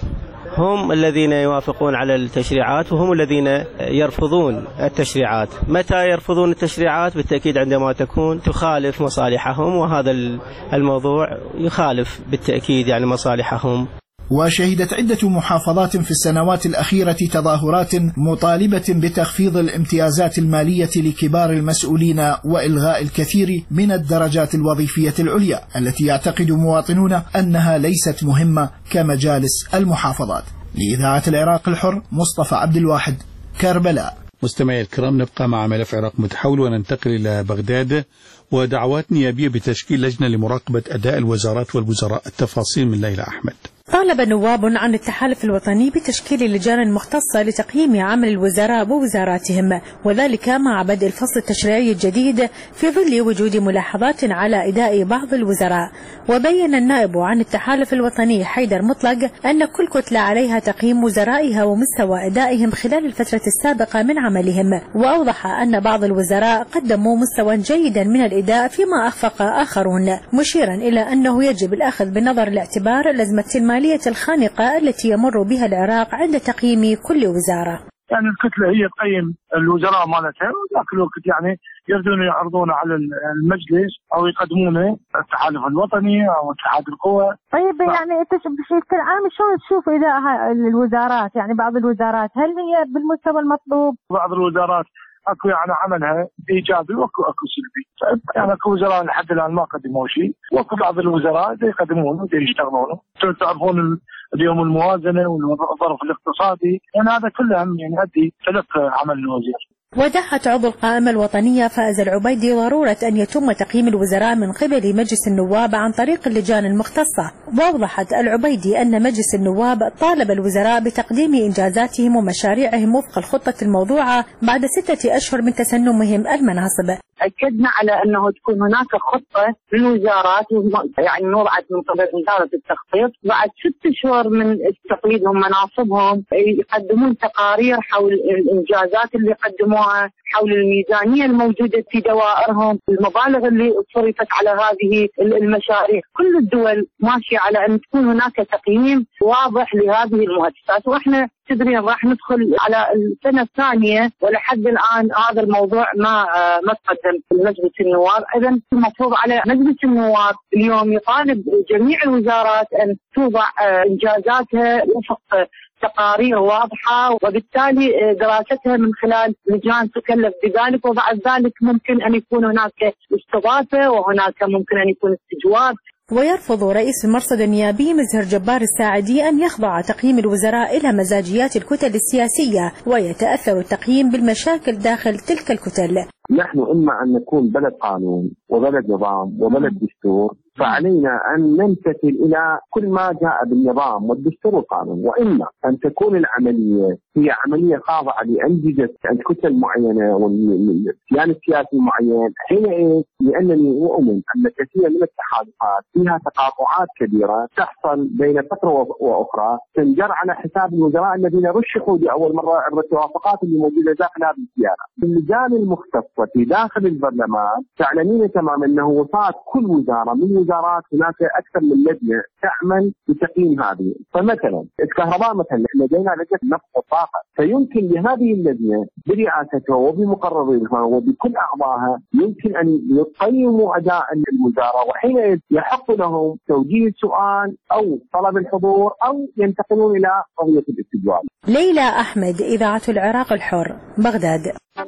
Speaker 21: هم الذين يوافقون على التشريعات وهم الذين يرفضون التشريعات. متى يرفضون التشريعات؟ بالتأكيد عندما تكون تخالف مصالحهم، وهذا الموضوع يخالف بالتأكيد يعني مصالحهم.
Speaker 18: وشهدت عدة محافظات في السنوات الأخيرة تظاهرات مطالبة بتخفيض الامتيازات المالية لكبار المسؤولين وإلغاء الكثير من الدرجات الوظيفية العليا التي يعتقد مواطنون أنها ليست مهمة كمجالس المحافظات. لإذاعة العراق الحر، مصطفى عبد الواحد، كربلاء.
Speaker 1: مستمعي الكرام، نبقى مع ملف عراق متحول وننتقل إلى بغداد ودعوات نيابية بتشكيل لجنة لمراقبة أداء الوزارات والوزراء. التفاصيل من ليلى أحمد.
Speaker 22: طالب نواب عن التحالف الوطني بتشكيل لجان مختصة لتقييم عمل الوزراء ووزاراتهم، وذلك مع بدء الفصل التشريعي الجديد في ظل وجود ملاحظات على أداء بعض الوزراء. وبين النائب عن التحالف الوطني حيدر مطلق أن كل كتلة عليها تقييم وزرائها ومستوى أدائهم خلال الفترة السابقة من عملهم، وأوضح أن بعض الوزراء قدموا مستوى جيدا من الأداء فيما أخفق آخرون، مشيرا إلى أنه يجب الأخذ بنظر الاعتبار الأزمة المالية الخانقة التي يمر بها العراق عند تقييم كل وزارة.
Speaker 23: يعني الكتلة هي تقيم الوزراء مالتها، وذاك الوقت يعني يردون يعرضون على المجلس أو يقدمونه التحالف الوطني أو اتحاد القوى.
Speaker 22: طيب يعني أنت بشكل عام شلون تشوف أداء الوزارات؟ يعني بعض الوزارات هل هي بالمستوى المطلوب؟ بعض الوزارات اكو يعني عملها ايجابي واكو سلبي، يعني اكو وزراء لحد الان ما قدموا شيء، واكو بعض الوزراء يقدمون ويشتغلون. تعرفون اليوم الموازنه والظرف الاقتصادي، يعني هذا كله يعني يؤدي تلف عمل الوزير. ودعت عضو القائمة الوطنية فائز العبيدي ضرورة أن يتم تقييم الوزراء من قبل مجلس النواب عن طريق اللجان المختصة. وأوضحت العبيدي أن مجلس النواب طالب الوزراء بتقديم إنجازاتهم ومشاريعهم وفق الخطة الموضوعة بعد 6 أشهر من تسنمهم المناصب.
Speaker 24: أكدنا على أنه تكون هناك خطة للوزارات يعني وضعت من قبل وزارة التخطيط بعد 6 أشهر من تقليدهم مناصبهم، يقدمون تقارير حول الإنجازات اللي قدموها، حول الميزانية الموجودة في دوائرهم، المبالغ اللي صرفت على هذه المشاريع. كل الدول ماشية على أن تكون هناك تقييم واضح لهذه المؤسسات، وإحنا تدرين راح ندخل على السنة الثانية ولحد الآن هذا الموضوع ما تقدم في مجلس النواب. إذن المفروض على مجلس النواب اليوم يطالب جميع الوزارات أن توضع إنجازاتها وفق تقارير واضحة، وبالتالي دراستها من خلال لجان تكلف بذلك، وبعد ذلك ممكن أن يكون هناك استضافة وهناك ممكن أن يكون استجواب.
Speaker 22: ويرفض رئيس المرصد النيابي مزهر جبار الساعدي أن يخضع تقييم الوزراء إلى مزاجيات الكتل السياسية، ويتأثر التقييم بالمشاكل داخل تلك الكتل.
Speaker 25: نحن إما أن نكون بلد قانون وبلد نظام وبلد دستور، فعلينا أن نمتثل إلى كل ما جاء بالنظام والدستور والقانون، وإما أن تكون العملية هي عملية خاضعة لأنجزة الكتل معينة والكيان السياسي معين. حينئذ لأنني أؤمن أن كثير من التحالفات فيها تقاطعات كبيرة تحصل بين فترة وأخرى تنجر على حساب الوزراء الذين رشحوا لأول مرة عبر التوافقات اللي موجودة داخل هذه السيارة. اللجان المختصة في داخل البرلمان تعلمين تماما أنه وصلت كل وزارة من وزارات هناك أكثر من لجنة تعمل بتقييم هذه. فمثلا الكهرباء مثلا لدينا لجنة النفط والطاقة، فيمكن لهذه اللجنة برئاستها وبمقررينها وبكل أعضائها يمكن أن يقيموا أداء الوزارة، وحينئذ يحق لهم توجيه السؤال أو طلب الحضور أو ينتقلون إلى قضية الاستجواب.
Speaker 22: ليلى أحمد، إذاعة العراق الحر، بغداد.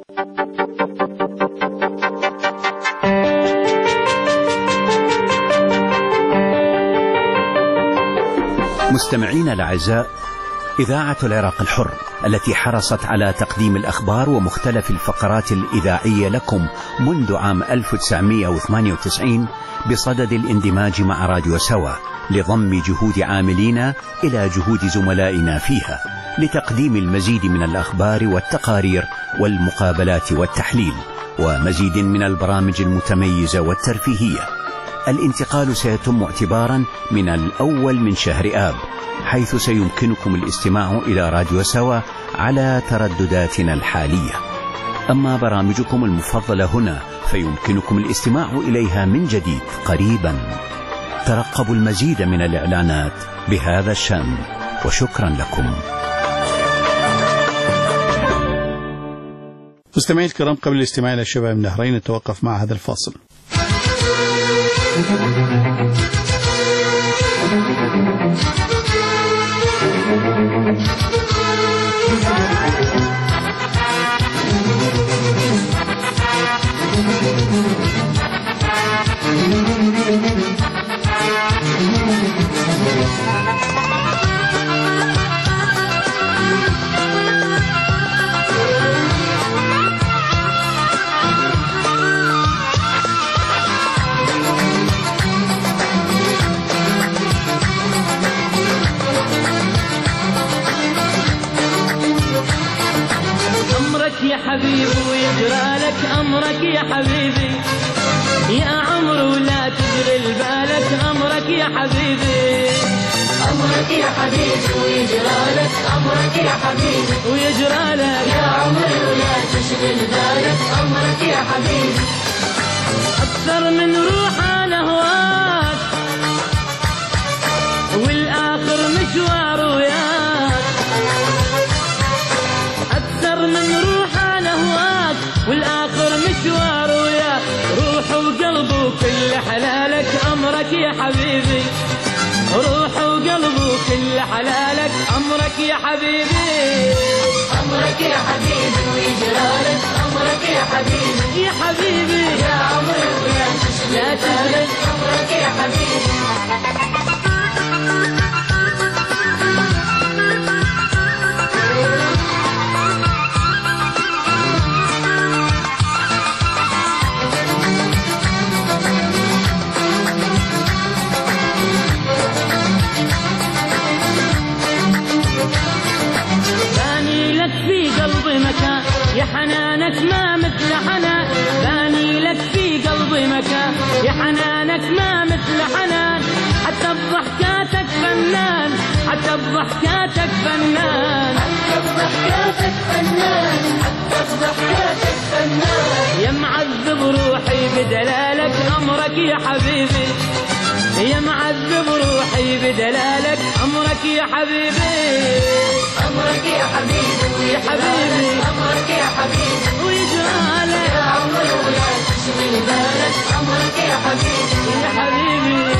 Speaker 9: مستمعين الأعزاء، إذاعة العراق الحر التي حرصت على تقديم الأخبار ومختلف الفقرات الإذاعية لكم منذ عام 1998 بصدد الاندماج مع راديو سوا لضم جهود عاملينا إلى جهود زملائنا فيها. لتقديم المزيد من الأخبار والتقارير والمقابلات والتحليل ومزيد من البرامج المتميزة والترفيهية. الانتقال سيتم اعتبارا من الأول من شهر آب، حيث سيمكنكم الاستماع إلى راديو سوا على تردداتنا الحالية. أما برامجكم المفضلة هنا فيمكنكم الاستماع إليها من جديد قريبا. ترقبوا المزيد من الإعلانات بهذا الشأن، وشكرا لكم.
Speaker 1: مستمعي الكرام، قبل الاستماع إلى شباب النهرين نتوقف مع هذا الفاصل.
Speaker 2: يا حبيبي ويجرى لك أمرك يا حبيبي، يا عمر ولا تشغل بالك أمرك يا حبيبي.
Speaker 4: أمرك يا حبيبي ويجرى لك أمرك يا حبيبي،
Speaker 2: ويجرى لك
Speaker 4: يا عمر ولا تشغل بالك أمرك يا حبيبي.
Speaker 2: أكثر من روح أنا هواك والآخر مشوار وياك، أكثر من روح أنا هواك والآخر مشوار وياك، روح وقلب وكل حلالك أمرك يا حبيبي، روح وقلب وكل حلالك أمرك يا حبيبي.
Speaker 4: أمرك يا حبيبي ويجرى لك أمرك يا حبيبي،
Speaker 2: يا حبيبي
Speaker 4: يا عمر ولا تشغل بالك أمرك يا حبيبي.
Speaker 2: يا حنانك ما مثل حنان، باني لك في قلبي مكان، يا حنانك ما مثل حنان، حتى بضحكاتك فنان، حتى بضحكاتك فنان،
Speaker 4: حتى بضحكاتك فنان، حتى بضحكاتك فنان.
Speaker 2: يا معذب روحي بدلالك أمرك يا حبيبي، يا معذب روحي بدلالك أمرك يا حبيبي.
Speaker 4: أمرك يا حبيبي
Speaker 2: يا حبيبي،
Speaker 4: أمرك يا حبيبي
Speaker 2: ويجرالك
Speaker 4: يا عمر ولا تشغل بالك أمرك يا حبيبي.
Speaker 2: يا حبيبي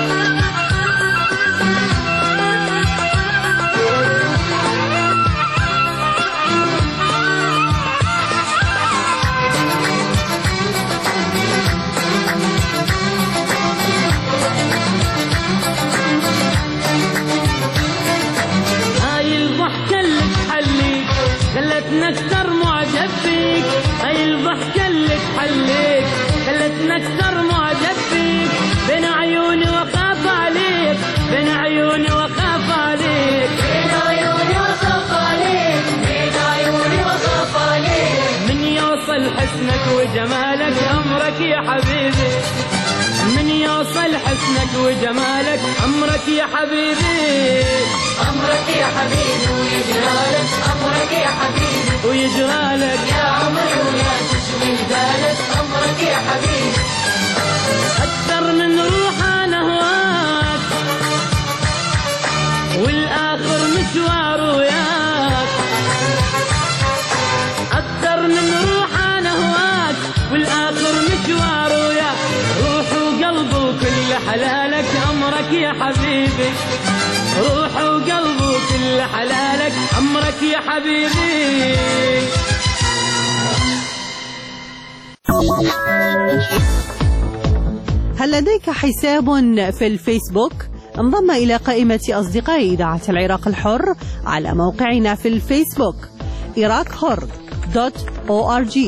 Speaker 2: خلتنا اكثر معجب فيك، هاي الضحكة اللي تحليك خلتنا اكثر معجب فيك، بين عيوني وخاف عليك، بين عيوني وخاف عليك،
Speaker 4: بين عيوني وخاف عليك، بين عيوني وخاف عليك.
Speaker 2: من يوصل حسنك وجمالك أمرك يا حبيبي، من يوصل حسنك وجمالك أمرك يا حبيبي.
Speaker 4: أمرك يا حبيبي ويجرى لك أمرك يا حبيبي،
Speaker 2: ويجرى لك
Speaker 4: يا عمر ولا تشغل بالك أمرك يا حبيبي.
Speaker 2: أكثر من روح أنا هواك والآخر مشوار وياك، أكثر من روح أنا هواك والآخر مشوار وياك، روح وقلب وكل حلالك أمرك يا حبيبي، روح وقلب وكل حلالك أمرك يا حبيبي.
Speaker 5: هل لديك حساب في الفيسبوك؟ انضم إلى قائمة أصدقاء إذاعة العراق الحر على موقعنا في الفيسبوك iraqhur.org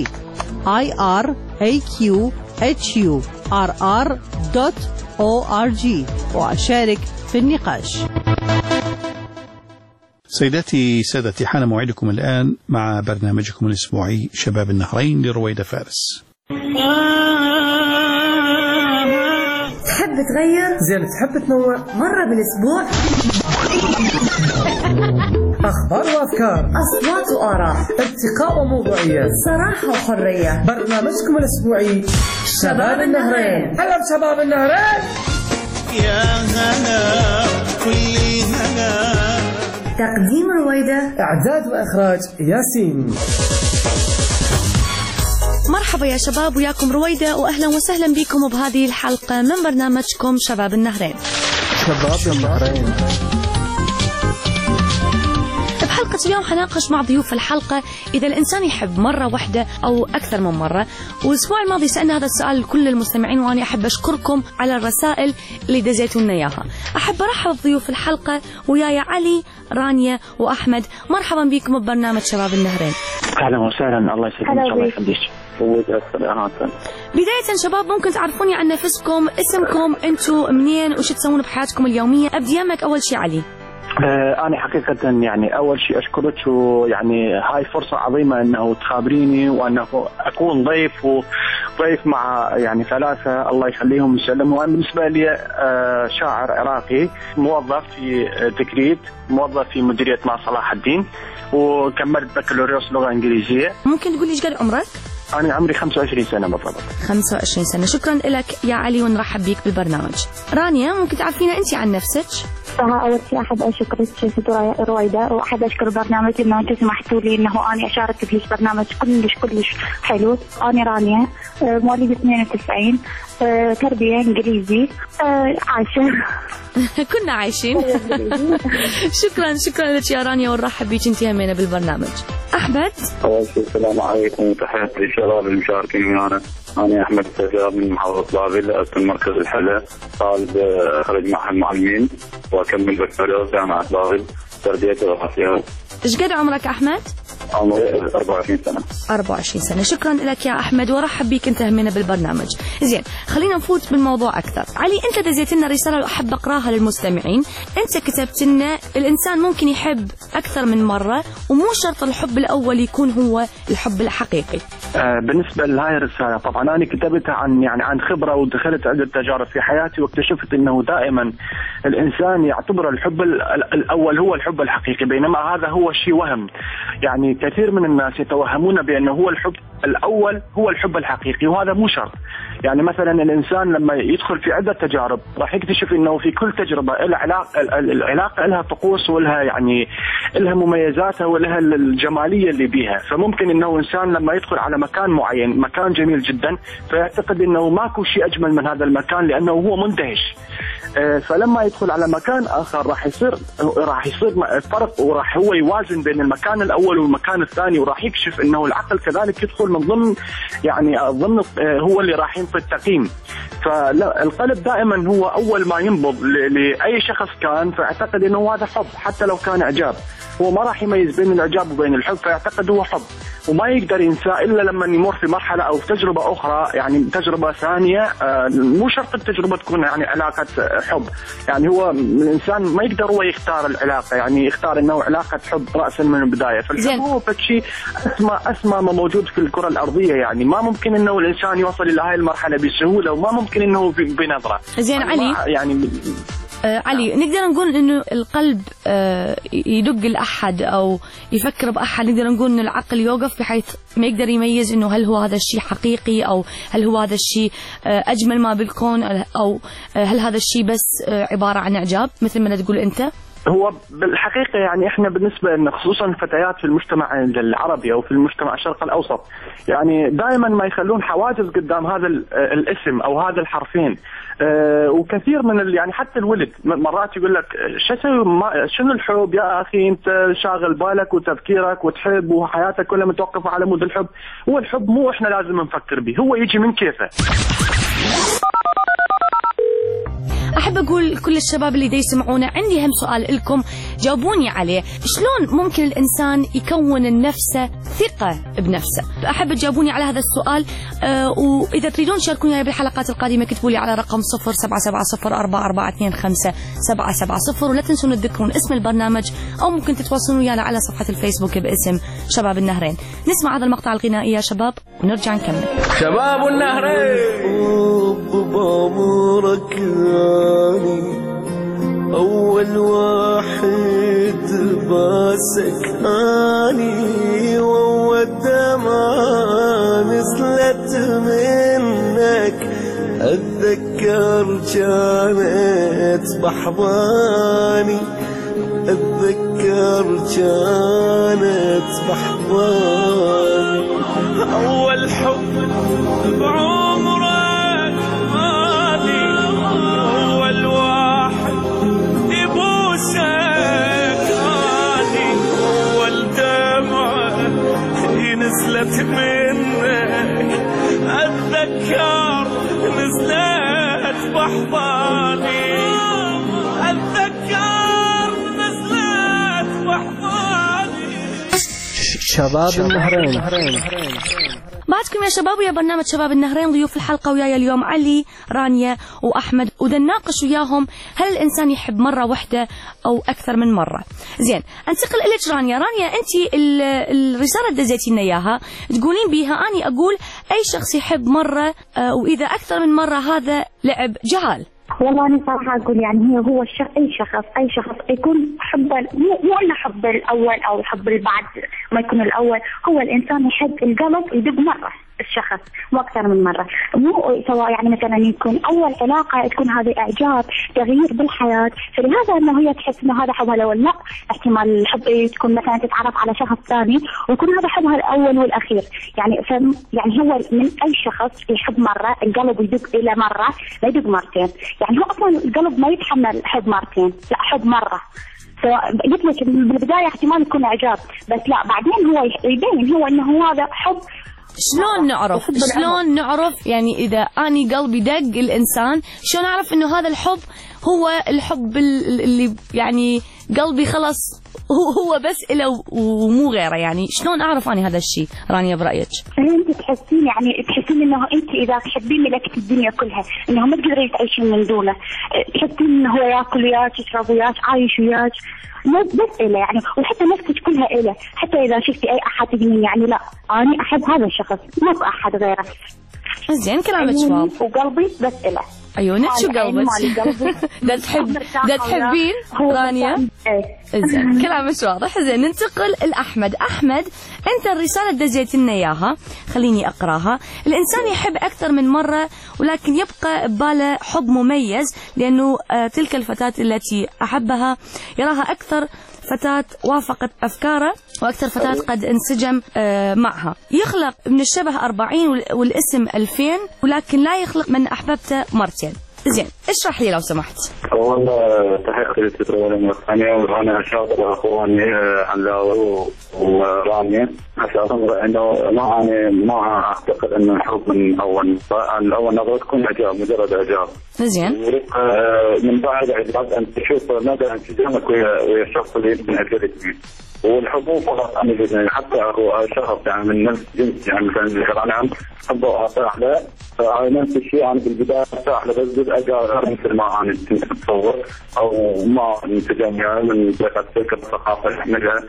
Speaker 5: iraqhur.org وأشارك في النقاش.
Speaker 1: سيداتي سادتي، حان موعدكم الآن مع برنامجكم الأسبوعي شباب النهرين لرويدة فارس.
Speaker 7: تحب تغير؟
Speaker 8: زين تحب تنوع؟
Speaker 7: مرة بالأسبوع؟
Speaker 8: أخبار وأفكار،
Speaker 7: أصوات وآراء،
Speaker 8: ارتقاء وموضوعية،
Speaker 7: صراحة وحرية.
Speaker 8: برنامجكم الأسبوعي شباب النهرين. هلا بشباب النهرين.
Speaker 11: يا هلا كل هلا.
Speaker 7: تقديم رويدة،
Speaker 8: إعداد وإخراج ياسين.
Speaker 12: مرحبا يا شباب، وياكم رويدة، وأهلا وسهلا بكم بهذه الحلقة من برنامجكم شباب النهرين.
Speaker 8: شباب النهرين.
Speaker 12: بحلقة اليوم حناقش مع ضيوف الحلقة إذا الإنسان يحب مرة واحدة أو أكثر من مرة. والأسبوع الماضي سألنا هذا السؤال لكل المستمعين، وأنا أحب أشكركم على الرسائل اللي دزيتوا لنا إياها. أحب أرحب بضيوف الحلقة وياي علي، رانيا وأحمد. مرحبا بكم ببرنامج شباب النهرين.
Speaker 13: أهلا وسهلا، الله يسلمك، الله يخليك.
Speaker 12: بداية شباب، ممكن تعرفوني عن نفسكم، اسمكم، أنتوا منين، وش تسوون بحياتكم اليومية؟ أبدي يمك أول شيء علي.
Speaker 13: أنا حقيقة يعني أول شيء أشكرك، ويعني هاي فرصة عظيمة أنه تخابريني وأنه أكون ضيف مع يعني ثلاثة الله يخليهم ويسلمهم. وأنا بالنسبة لي شاعر عراقي، موظف في تكريت، موظف في مديرية مع صلاح الدين، وكملت بكالوريوس لغة إنجليزية.
Speaker 12: ممكن تقول لي إيش قد عمرك؟
Speaker 13: أنا عمري 25 سنة بالضبط.
Speaker 12: 25 سنة، شكرا لك يا علي ونرحب بيك بالبرنامج. رانيا، ممكن تعرفينا أنت عن نفسك؟
Speaker 24: أول شيء أحب أشكرك ست رويدة، وأحب أشكر برنامج إنه أنتم سمحتوا لي إنه أنا أشارك في برنامج كلش حلو. أنا رانيا، مواليد 92، تربية إنجليزي، عايشة.
Speaker 12: كنا عايشين. شكرا لك يا رانيا، ونرحب بيك أنت همينة بالبرنامج. أحمد.
Speaker 26: أول شيء السلام عليكم، وتحياتي للشباب المشاركين ويانا. أنا أحمد السجاد من محافظة بابل، أسكن مركز الحلا، طالب خريج معهد المعلمين، وأكمل بكالوريوس جامعة بابل، تربية وغسيل.
Speaker 12: إيش قد عمرك أحمد؟
Speaker 26: عمري 24 سنة.
Speaker 12: 24 سنة، شكرا لك يا أحمد، ورحب بيك أنت همينة بالبرنامج. زين، خلينا نفوت بالموضوع أكثر. علي، أنت دزيت لنا رسالة وأحب أقراها للمستمعين. أنت كتبت لنا الإنسان ممكن يحب أكثر من مرة، ومو شرط الحب الأول يكون هو الحب الحقيقي.
Speaker 26: بالنسبة لهاي الرسالة، طبعا أنا كتبتها عن خبرة، ودخلت عدة تجارب في حياتي، واكتشفت أنه دائما الإنسان يعتبر الحب الأول هو الحب الحقيقي، بينما هذا هو شيء وهم. يعني كثير من الناس يتوهمون بأنه هو الحب الأول هو الحب الحقيقي، وهذا مو شرط. يعني مثلا الإنسان لما يدخل في عدة تجارب راح يكتشف أنه في كل تجربة العلاقة لها طقوس، ولها يعني لها مميزاتها، ولها الجمالية اللي بيها. فممكن أنه إنسان لما يدخل على مكان معين، مكان جميل جدا، فيعتقد أنه ماكو شيء أجمل من هذا المكان لأنه هو مندهش. فلما يدخل على مكان آخر راح يصير فرق، وراح هو يوازن بين المكان الأول والمكان الثاني، وراح يكشف أنه العقل كذلك يدخل من ضمن هو اللي راح ينطي التقييم. فالقلب دائما هو أول ما ينبض لأي شخص كان، فاعتقد أنه هذا حب حتى لو كان إعجاب. هو ما راح يميز بين الإعجاب وبين الحب، فيعتقد هو حب، وما يقدر ينسى إلا لما يمر في مرحلة أو تجربة أخرى، يعني تجربة ثانية. مو شرط التجربة تكون يعني علاقة حب، يعني هو الإنسان ما يقدر هو يختار العلاقة، يعني يختار إنه علاقة حب رأسا من البداية. فالحب هو شيء أسمى ما موجود في الكرة الأرضية، يعني ما ممكن إنه الإنسان يوصل إلى هاي المرحلة بسهولة، وما ممكن إنه بنظرة.
Speaker 12: زين علي، علي، نقدر نقول إنه القلب يدق لأحد أو يفكر بأحد، نقدر نقول إنه العقل يوقف بحيث ما يقدر يميز إنه هل هو هذا الشيء حقيقي، أو هل هو هذا الشيء أجمل ما بالكون، أو هل هذا الشيء بس عبارة عن إعجاب مثل ما تقول أنت؟
Speaker 26: هو بالحقيقة يعني إحنا بالنسبة لنا خصوصا الفتيات في المجتمع العربي أو في المجتمع الشرق الأوسط، يعني دائما ما يخلون حواجز قدام هذا الاسم أو هذا الحرفين. وكثير من يعني حتى الولد مرات يقول لك شنو الحب يا أخي، أنت شاغل بالك وتفكيرك وتحب وحياتك كلها متوقفة على مود الحب. هو الحب مو إحنا لازم نفكر به، هو يجي من كيفه.
Speaker 12: أحب أقول كل الشباب اللي يسمعونا عندي هم سؤال لكم جاوبوني عليه. شلون ممكن الإنسان يكون لنفسه ثقة بنفسه؟ أحب تجاوبوني على هذا السؤال. وإذا تريدون تشاركوني يعني بالحلقات القادمة كتبوا لي على رقم 077044425770 ولا تنسون تذكرون اسم البرنامج أو ممكن تتواصلون ويانا على صفحة الفيسبوك باسم شباب النهرين. نسمع هذا المقطع الغنائي يا شباب ونرجع نكمل.
Speaker 11: شباب النهرين بابورك أول واحد باسكاني وأول دمعة نزلت منك أتذكر كانت بحضاني أتذكر كانت بحضاني أول حب بعمرك مالي أول واحد يبوسك مالي أول دمعة نزلت منك أتذكر نزلت بحضاني أتذكر نزلت بحضاني.
Speaker 21: شباب النهرين.
Speaker 12: بعدكم يا شباب ويا برنامج شباب النهرين. ضيوف الحلقة وياي اليوم علي، رانيا وأحمد، ودا نناقش وياهم هل الإنسان يحب مرة واحدة أو أكثر من مرة. زين، انتقل إليك رانيا. أنت الرسالة اللي دزيتي لنا إياها تقولين بيها أني أقول أي شخص يحب مرة وإذا أكثر من مرة هذا لعب جهال.
Speaker 24: والله أنا صراحة أقول يعني هو أي شخص يكون حب مو إلا حب الأول أو حب البعد ما يكون الأول. هو الإنسان يحب القلب يدق مرة الشخص مو أكثر من مرة، مو سواء يعني مثلا يكون أول علاقة تكون هذه إعجاب تغيير بالحياة، فلهذا إنه هي تحس إنه هذا حبها الأول. لا، احتمال الحب تكون مثلا تتعرف على شخص ثاني ويكون هذا حبها الأول والأخير. يعني هو من أي شخص يحب مرة القلب يدق إلى مرة لا يدق مرتين. يعني هو أصلا القلب ما يتحمل حب مرتين، لا حب مرة. قلت لك بالبداية احتمال يكون إعجاب بس لا بعدين هو يبين هو إنه هذا حب.
Speaker 12: شلون نعرف يعني إذا أني قلبي دق الإنسان شلون أعرف إنه هذا الحب هو الحب اللي يعني قلبي خلص هو بس إله ومو غيره؟ يعني شلون أعرف أنا هذا الشيء رانيا برأيك؟
Speaker 24: أنت تحسين إنه أنت إذا تحبين ملكة الدنيا كلها إنه ما تقدرين تعيشين من دونه، تحسين إنه هو ياكل وياك يشرب وياك عايش وياك بس إله يعني، وحتى نفسك كلها إله. حتى إذا شفتي أي أحد تقولين يعني لا أنا أحب هذا الشخص ما في أحد غيره.
Speaker 12: زين كلامك شباب.
Speaker 24: وقلبي بس إله.
Speaker 12: أيوة نفس قلبك. دا تحبين رانيا؟ زين كلامك واضح. زين ننتقل لأحمد. أحمد أنت الرسالة دزيت لنا إياها خليني أقراها. الإنسان يحب أكثر من مرة ولكن يبقى بباله حب مميز لأنه تلك الفتاة التي أحبها يراها أكثر فتاة وافقت أفكاره وأكثر فتاة قد انسجم معها. يخلق من الشبه 40 والاسم 2000 ولكن لا يخلق من أحببته مرتين. زين اشرح لي لو سمحت.
Speaker 25: والله تحياتي للتترولة مرة ثانية وأنا شاطر أخواني علاوي ورامي أساسا إنه ما أعتقد إنه الحب من أول نظرة تكون إعجاب مجرد إعجاب.
Speaker 12: زين.
Speaker 25: من بعد إعجاب أنت تشوف مدى انسجامك ويا الشخص اللي يمكن أجلك فيه. والحب فقط أنا حتى هو شخص يعني من نفس جنس يعني مثلا أنا أحب أطيح له نفس الشيء أنا بالبداية أطيح له بس أجا مثل ما أنا كنت أتصور أو ما انسجام يعني من تلك الثقافة اللي نحملها.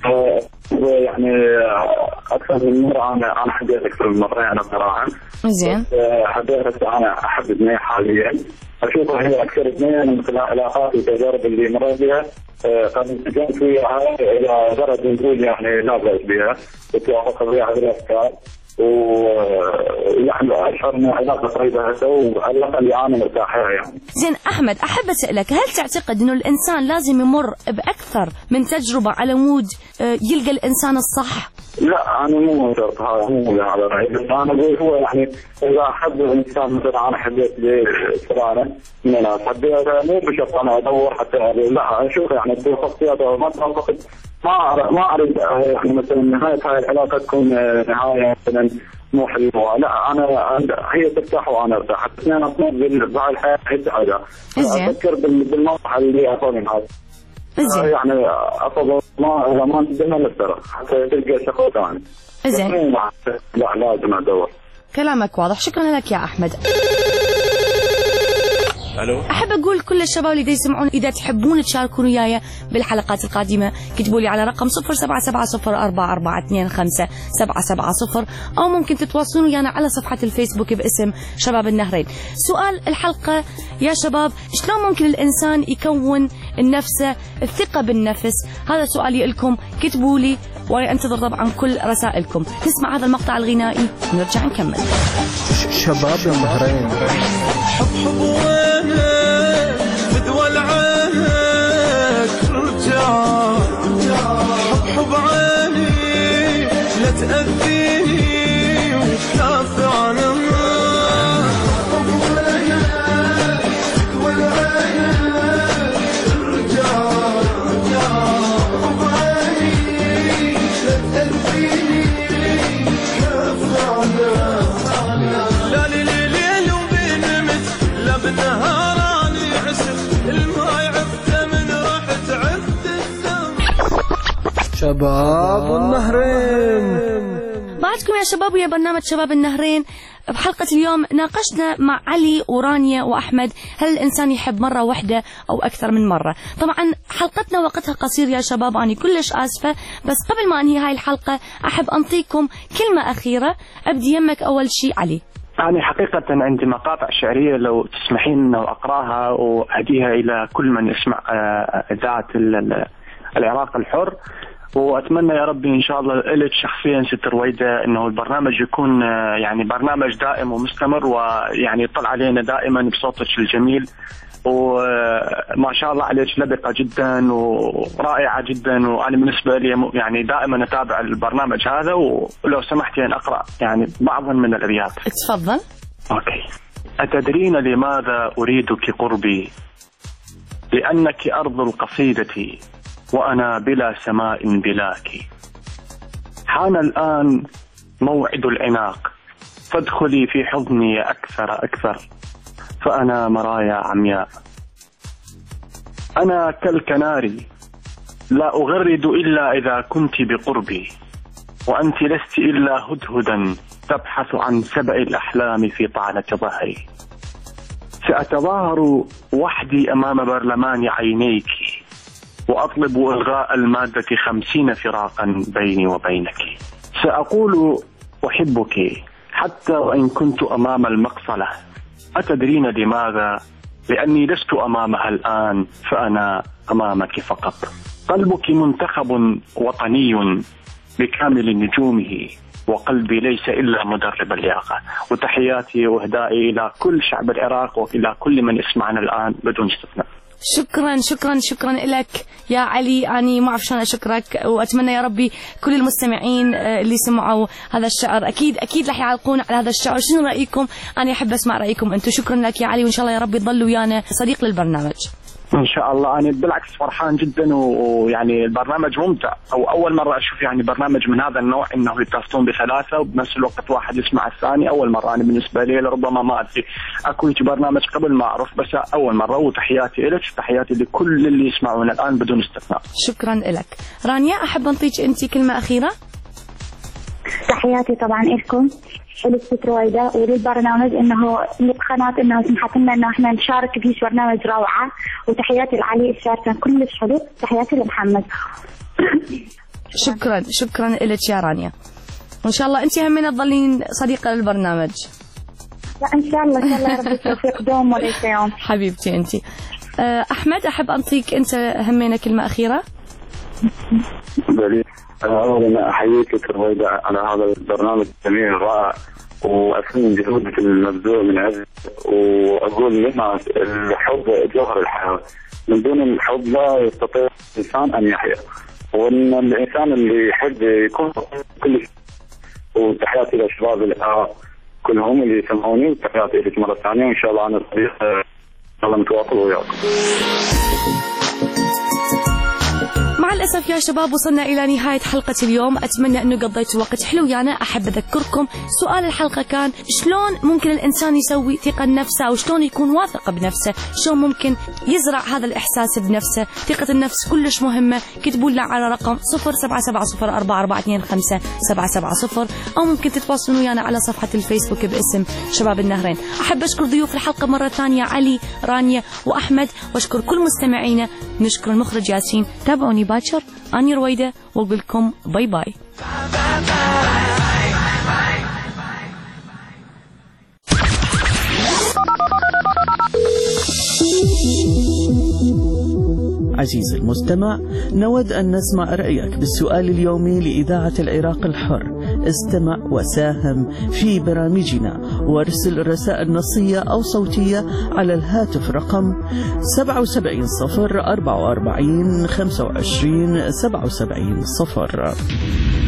Speaker 25: يعني أكثر من مرة أنا حبيت أكثر من مرة يعني صراحة.
Speaker 12: زين.
Speaker 25: حبيت أنا أحب ابني حاليا أشوفها هي أكثر ابني من خلال علاقات والتجارب اللي مريت بها قد انسجمت فيها إلى درجة نقول يعني لا بأس بها وتوافق بها هذه الأفكار ويعني أشعر أن علاقة قريبة هذا وعلاقة اللي أنا مرتاح يعني.
Speaker 12: زين أحمد أحب أسألك هل تعتقد إنه الإنسان لازم يمر بأكثر من تجربة على مود يلقى الإنسان الصح
Speaker 25: لا انا مو شرط هذا، مو على رايي، بس انا اقول هو يعني اذا حب الانسان مثلا انا حبيت فلانه من الناس حبيتها مو بشرط انا ادور حتى لا اشوف يعني الشخصيات ما توافق، ما اريد يعني مثلا نهايه هاي العلاقه تكون نهايه مثلا مو حلوه، لا انا هي ترتاح وانا ارتاح، حتى انا اطلب بهاي الحياه حاجه افكر بالموضوع اللي اخذني هذا يعني افضل ما تدمر للترى حتى تلقى شخص ثاني.
Speaker 12: زين
Speaker 25: لا لازم ادور.
Speaker 12: كلامك واضح، شكرا لك يا احمد.
Speaker 6: الو،
Speaker 12: احب اقول لكل الشباب اللي يسمعون اذا تحبون تشاركون وياي بالحلقات القادمه كتبوا لي على رقم 077044257770 او ممكن تتواصلون ويانا على صفحه الفيسبوك باسم شباب النهرين. سؤال الحلقه يا شباب، شلون ممكن الانسان يكون النفس الثقه بالنفس؟ هذا سؤالي لكم، كتبوا لي وانا انتظر طبعا كل رسائلكم. نسمع هذا المقطع الغنائي ونرجع نكمل.
Speaker 6: شباب النهرين. حب وينك بدول عينك رجع، حب عيني لا تأذيني وكافي عن النار. حب وينك بدول عينك رجع، حب عيني لا تأذيني كافي عن النار. لا ليل وبنمت لا بالنهاراني عسر الماي عفته من رحت عفت الزم. شباب النهرين.
Speaker 12: بعدكم يا شباب ويا برنامج شباب النهرين. بحلقة اليوم ناقشنا مع علي ورانيا وأحمد هل الإنسان يحب مرة واحدة أو أكثر من مرة. طبعا حلقتنا وقتها قصير يا شباب، أنا كلش آسفة، بس قبل ما أنهي هاي الحلقة أحب أنطيكم كلمة أخيرة. أبدي يمك أول شيء علي.
Speaker 26: يعني حقيقة عندي مقاطع شعرية لو تسمحين أنه أقراها وأهديها إلى كل من يسمع إذاعة العراق الحر، وأتمنى يا ربي إن شاء الله إلك شخصيا ست رويدة أنه البرنامج يكون يعني برنامج دائم ومستمر، ويعني يطلع علينا دائما بصوتك الجميل، وما شاء الله عليك لبقة جدا ورائعة جدا، وأنا بالنسبة لي يعني دائما أتابع البرنامج هذا، ولو سمحتي أن أقرأ يعني بعضا من الأبيات.
Speaker 12: تفضل.
Speaker 26: أوكي. أتدرين لماذا أريدك قربي؟ لأنك أرض القصيدة وأنا بلا سماء بلاك. حان الآن موعد العناق، فادخلي في حضني أكثر فأنا مرايا عمياء. أنا كالكناري لا أغرد إلا إذا كنت بقربي، وأنت لست إلا هدهدا تبحث عن سبأ الأحلام في طعنة ظهري. سأتظاهر وحدي أمام برلمان عينيك، وأطلب إلغاء المادة 50 فراقا بيني وبينك. سأقول أحبك حتى وإن كنت أمام المقصلة. أتدرين لماذا؟ لأني لست أمامها الآن، فأنا أمامك فقط. قلبك منتخب وطني بكامل نجومه، وقلبي ليس إلا مدرب اللياقة. وتحياتي وإهدائي إلى كل شعب العراق وإلى كل من يسمعنا الآن بدون استثناء.
Speaker 12: شكرا لك يا علي. أنا ما أعرف شلون أشكرك، وأتمنى يا ربي كل المستمعين اللي سمعوا هذا الشعر أكيد رح يعلقون على هذا الشعر. شنو رأيكم؟ أنا أحب أسمع رأيكم أنتم. شكرا لك يا علي، وإن شاء الله يا ربي تظل ويانا صديق للبرنامج.
Speaker 26: إن شاء الله. أنا بالعكس فرحان جدا، ويعني البرنامج ممتع، أو أول مرة أشوف يعني برنامج من هذا النوع إنه يتصلون بثلاثة وبنفس الوقت واحد يسمع الثاني. أول مرة أنا بالنسبة لي، ربما ما أدري أكو برنامج قبل ما أعرف، بس أول مرة. وتحياتي لك، تحياتي لكل اللي يسمعون الآن بدون استثناء.
Speaker 12: شكرا لك. رانيا أحب أنطيك أنت كلمة أخيرة.
Speaker 10: تحياتي طبعا لكم ولست رويدة وللبرنامج، انه للقناة انه سمحت لنا انه احنا نشارك في برنامج روعة. وتحياتي لعلي، الشعر كان كلش حلو. تحياتي لمحمد.
Speaker 12: شكرا لك يا رانيا، وان شاء الله انت همين تظلين صديقة للبرنامج.
Speaker 10: لا ان شاء الله يا رب التوفيق دوم وليس يوم.
Speaker 12: حبيبتي انت. احمد احب انطيك انت همين كلمة أخيرة.
Speaker 25: أولا أحييك رويدة على هذا البرنامج الجميل الرائع، وأثمن جهودك المبذول من أجل، وأقول للناس الحب جوهر الحياة، من دون الحب لا يستطيع الإنسان أن يحيا. وان الانسان اللي يحب يكون كل. وتحياتي للشباب الإذاعة كلهم اللي يسمعوني، وتحياتي لك مرة ثانية، وإن شاء الله أنا صديق إن شاء الله نتواصل وياكم.
Speaker 12: مع الأسف يا شباب وصلنا إلى نهاية حلقة اليوم. أتمنى أنه قضيتوا وقت حلو ويانا. أحب أذكركم سؤال الحلقة كان شلون ممكن الإنسان يسوي ثقة بنفسه، أو شلون يكون واثق بنفسه، شلون ممكن يزرع هذا الإحساس بنفسه. ثقة النفس كلش مهمة. كتبوا لنا على رقم 077044257770، أو ممكن تتواصلون ويانا على صفحة الفيسبوك باسم شباب النهرين. أحب أشكر ضيوف الحلقة مرة ثانية علي، رانيا وأحمد، وأشكر كل مستمعينا. نشكر المخرج ياسين. تابعوني باكر. أنا رويدة وأقول لكم باي باي.
Speaker 3: عزيزي المستمع، نود أن نسمع رأيك بالسؤال اليومي لإذاعة العراق الحر. استمع وساهم في برامجنا وارسل رسائل نصية أو صوتية على الهاتف رقم 77 044 25 77 0.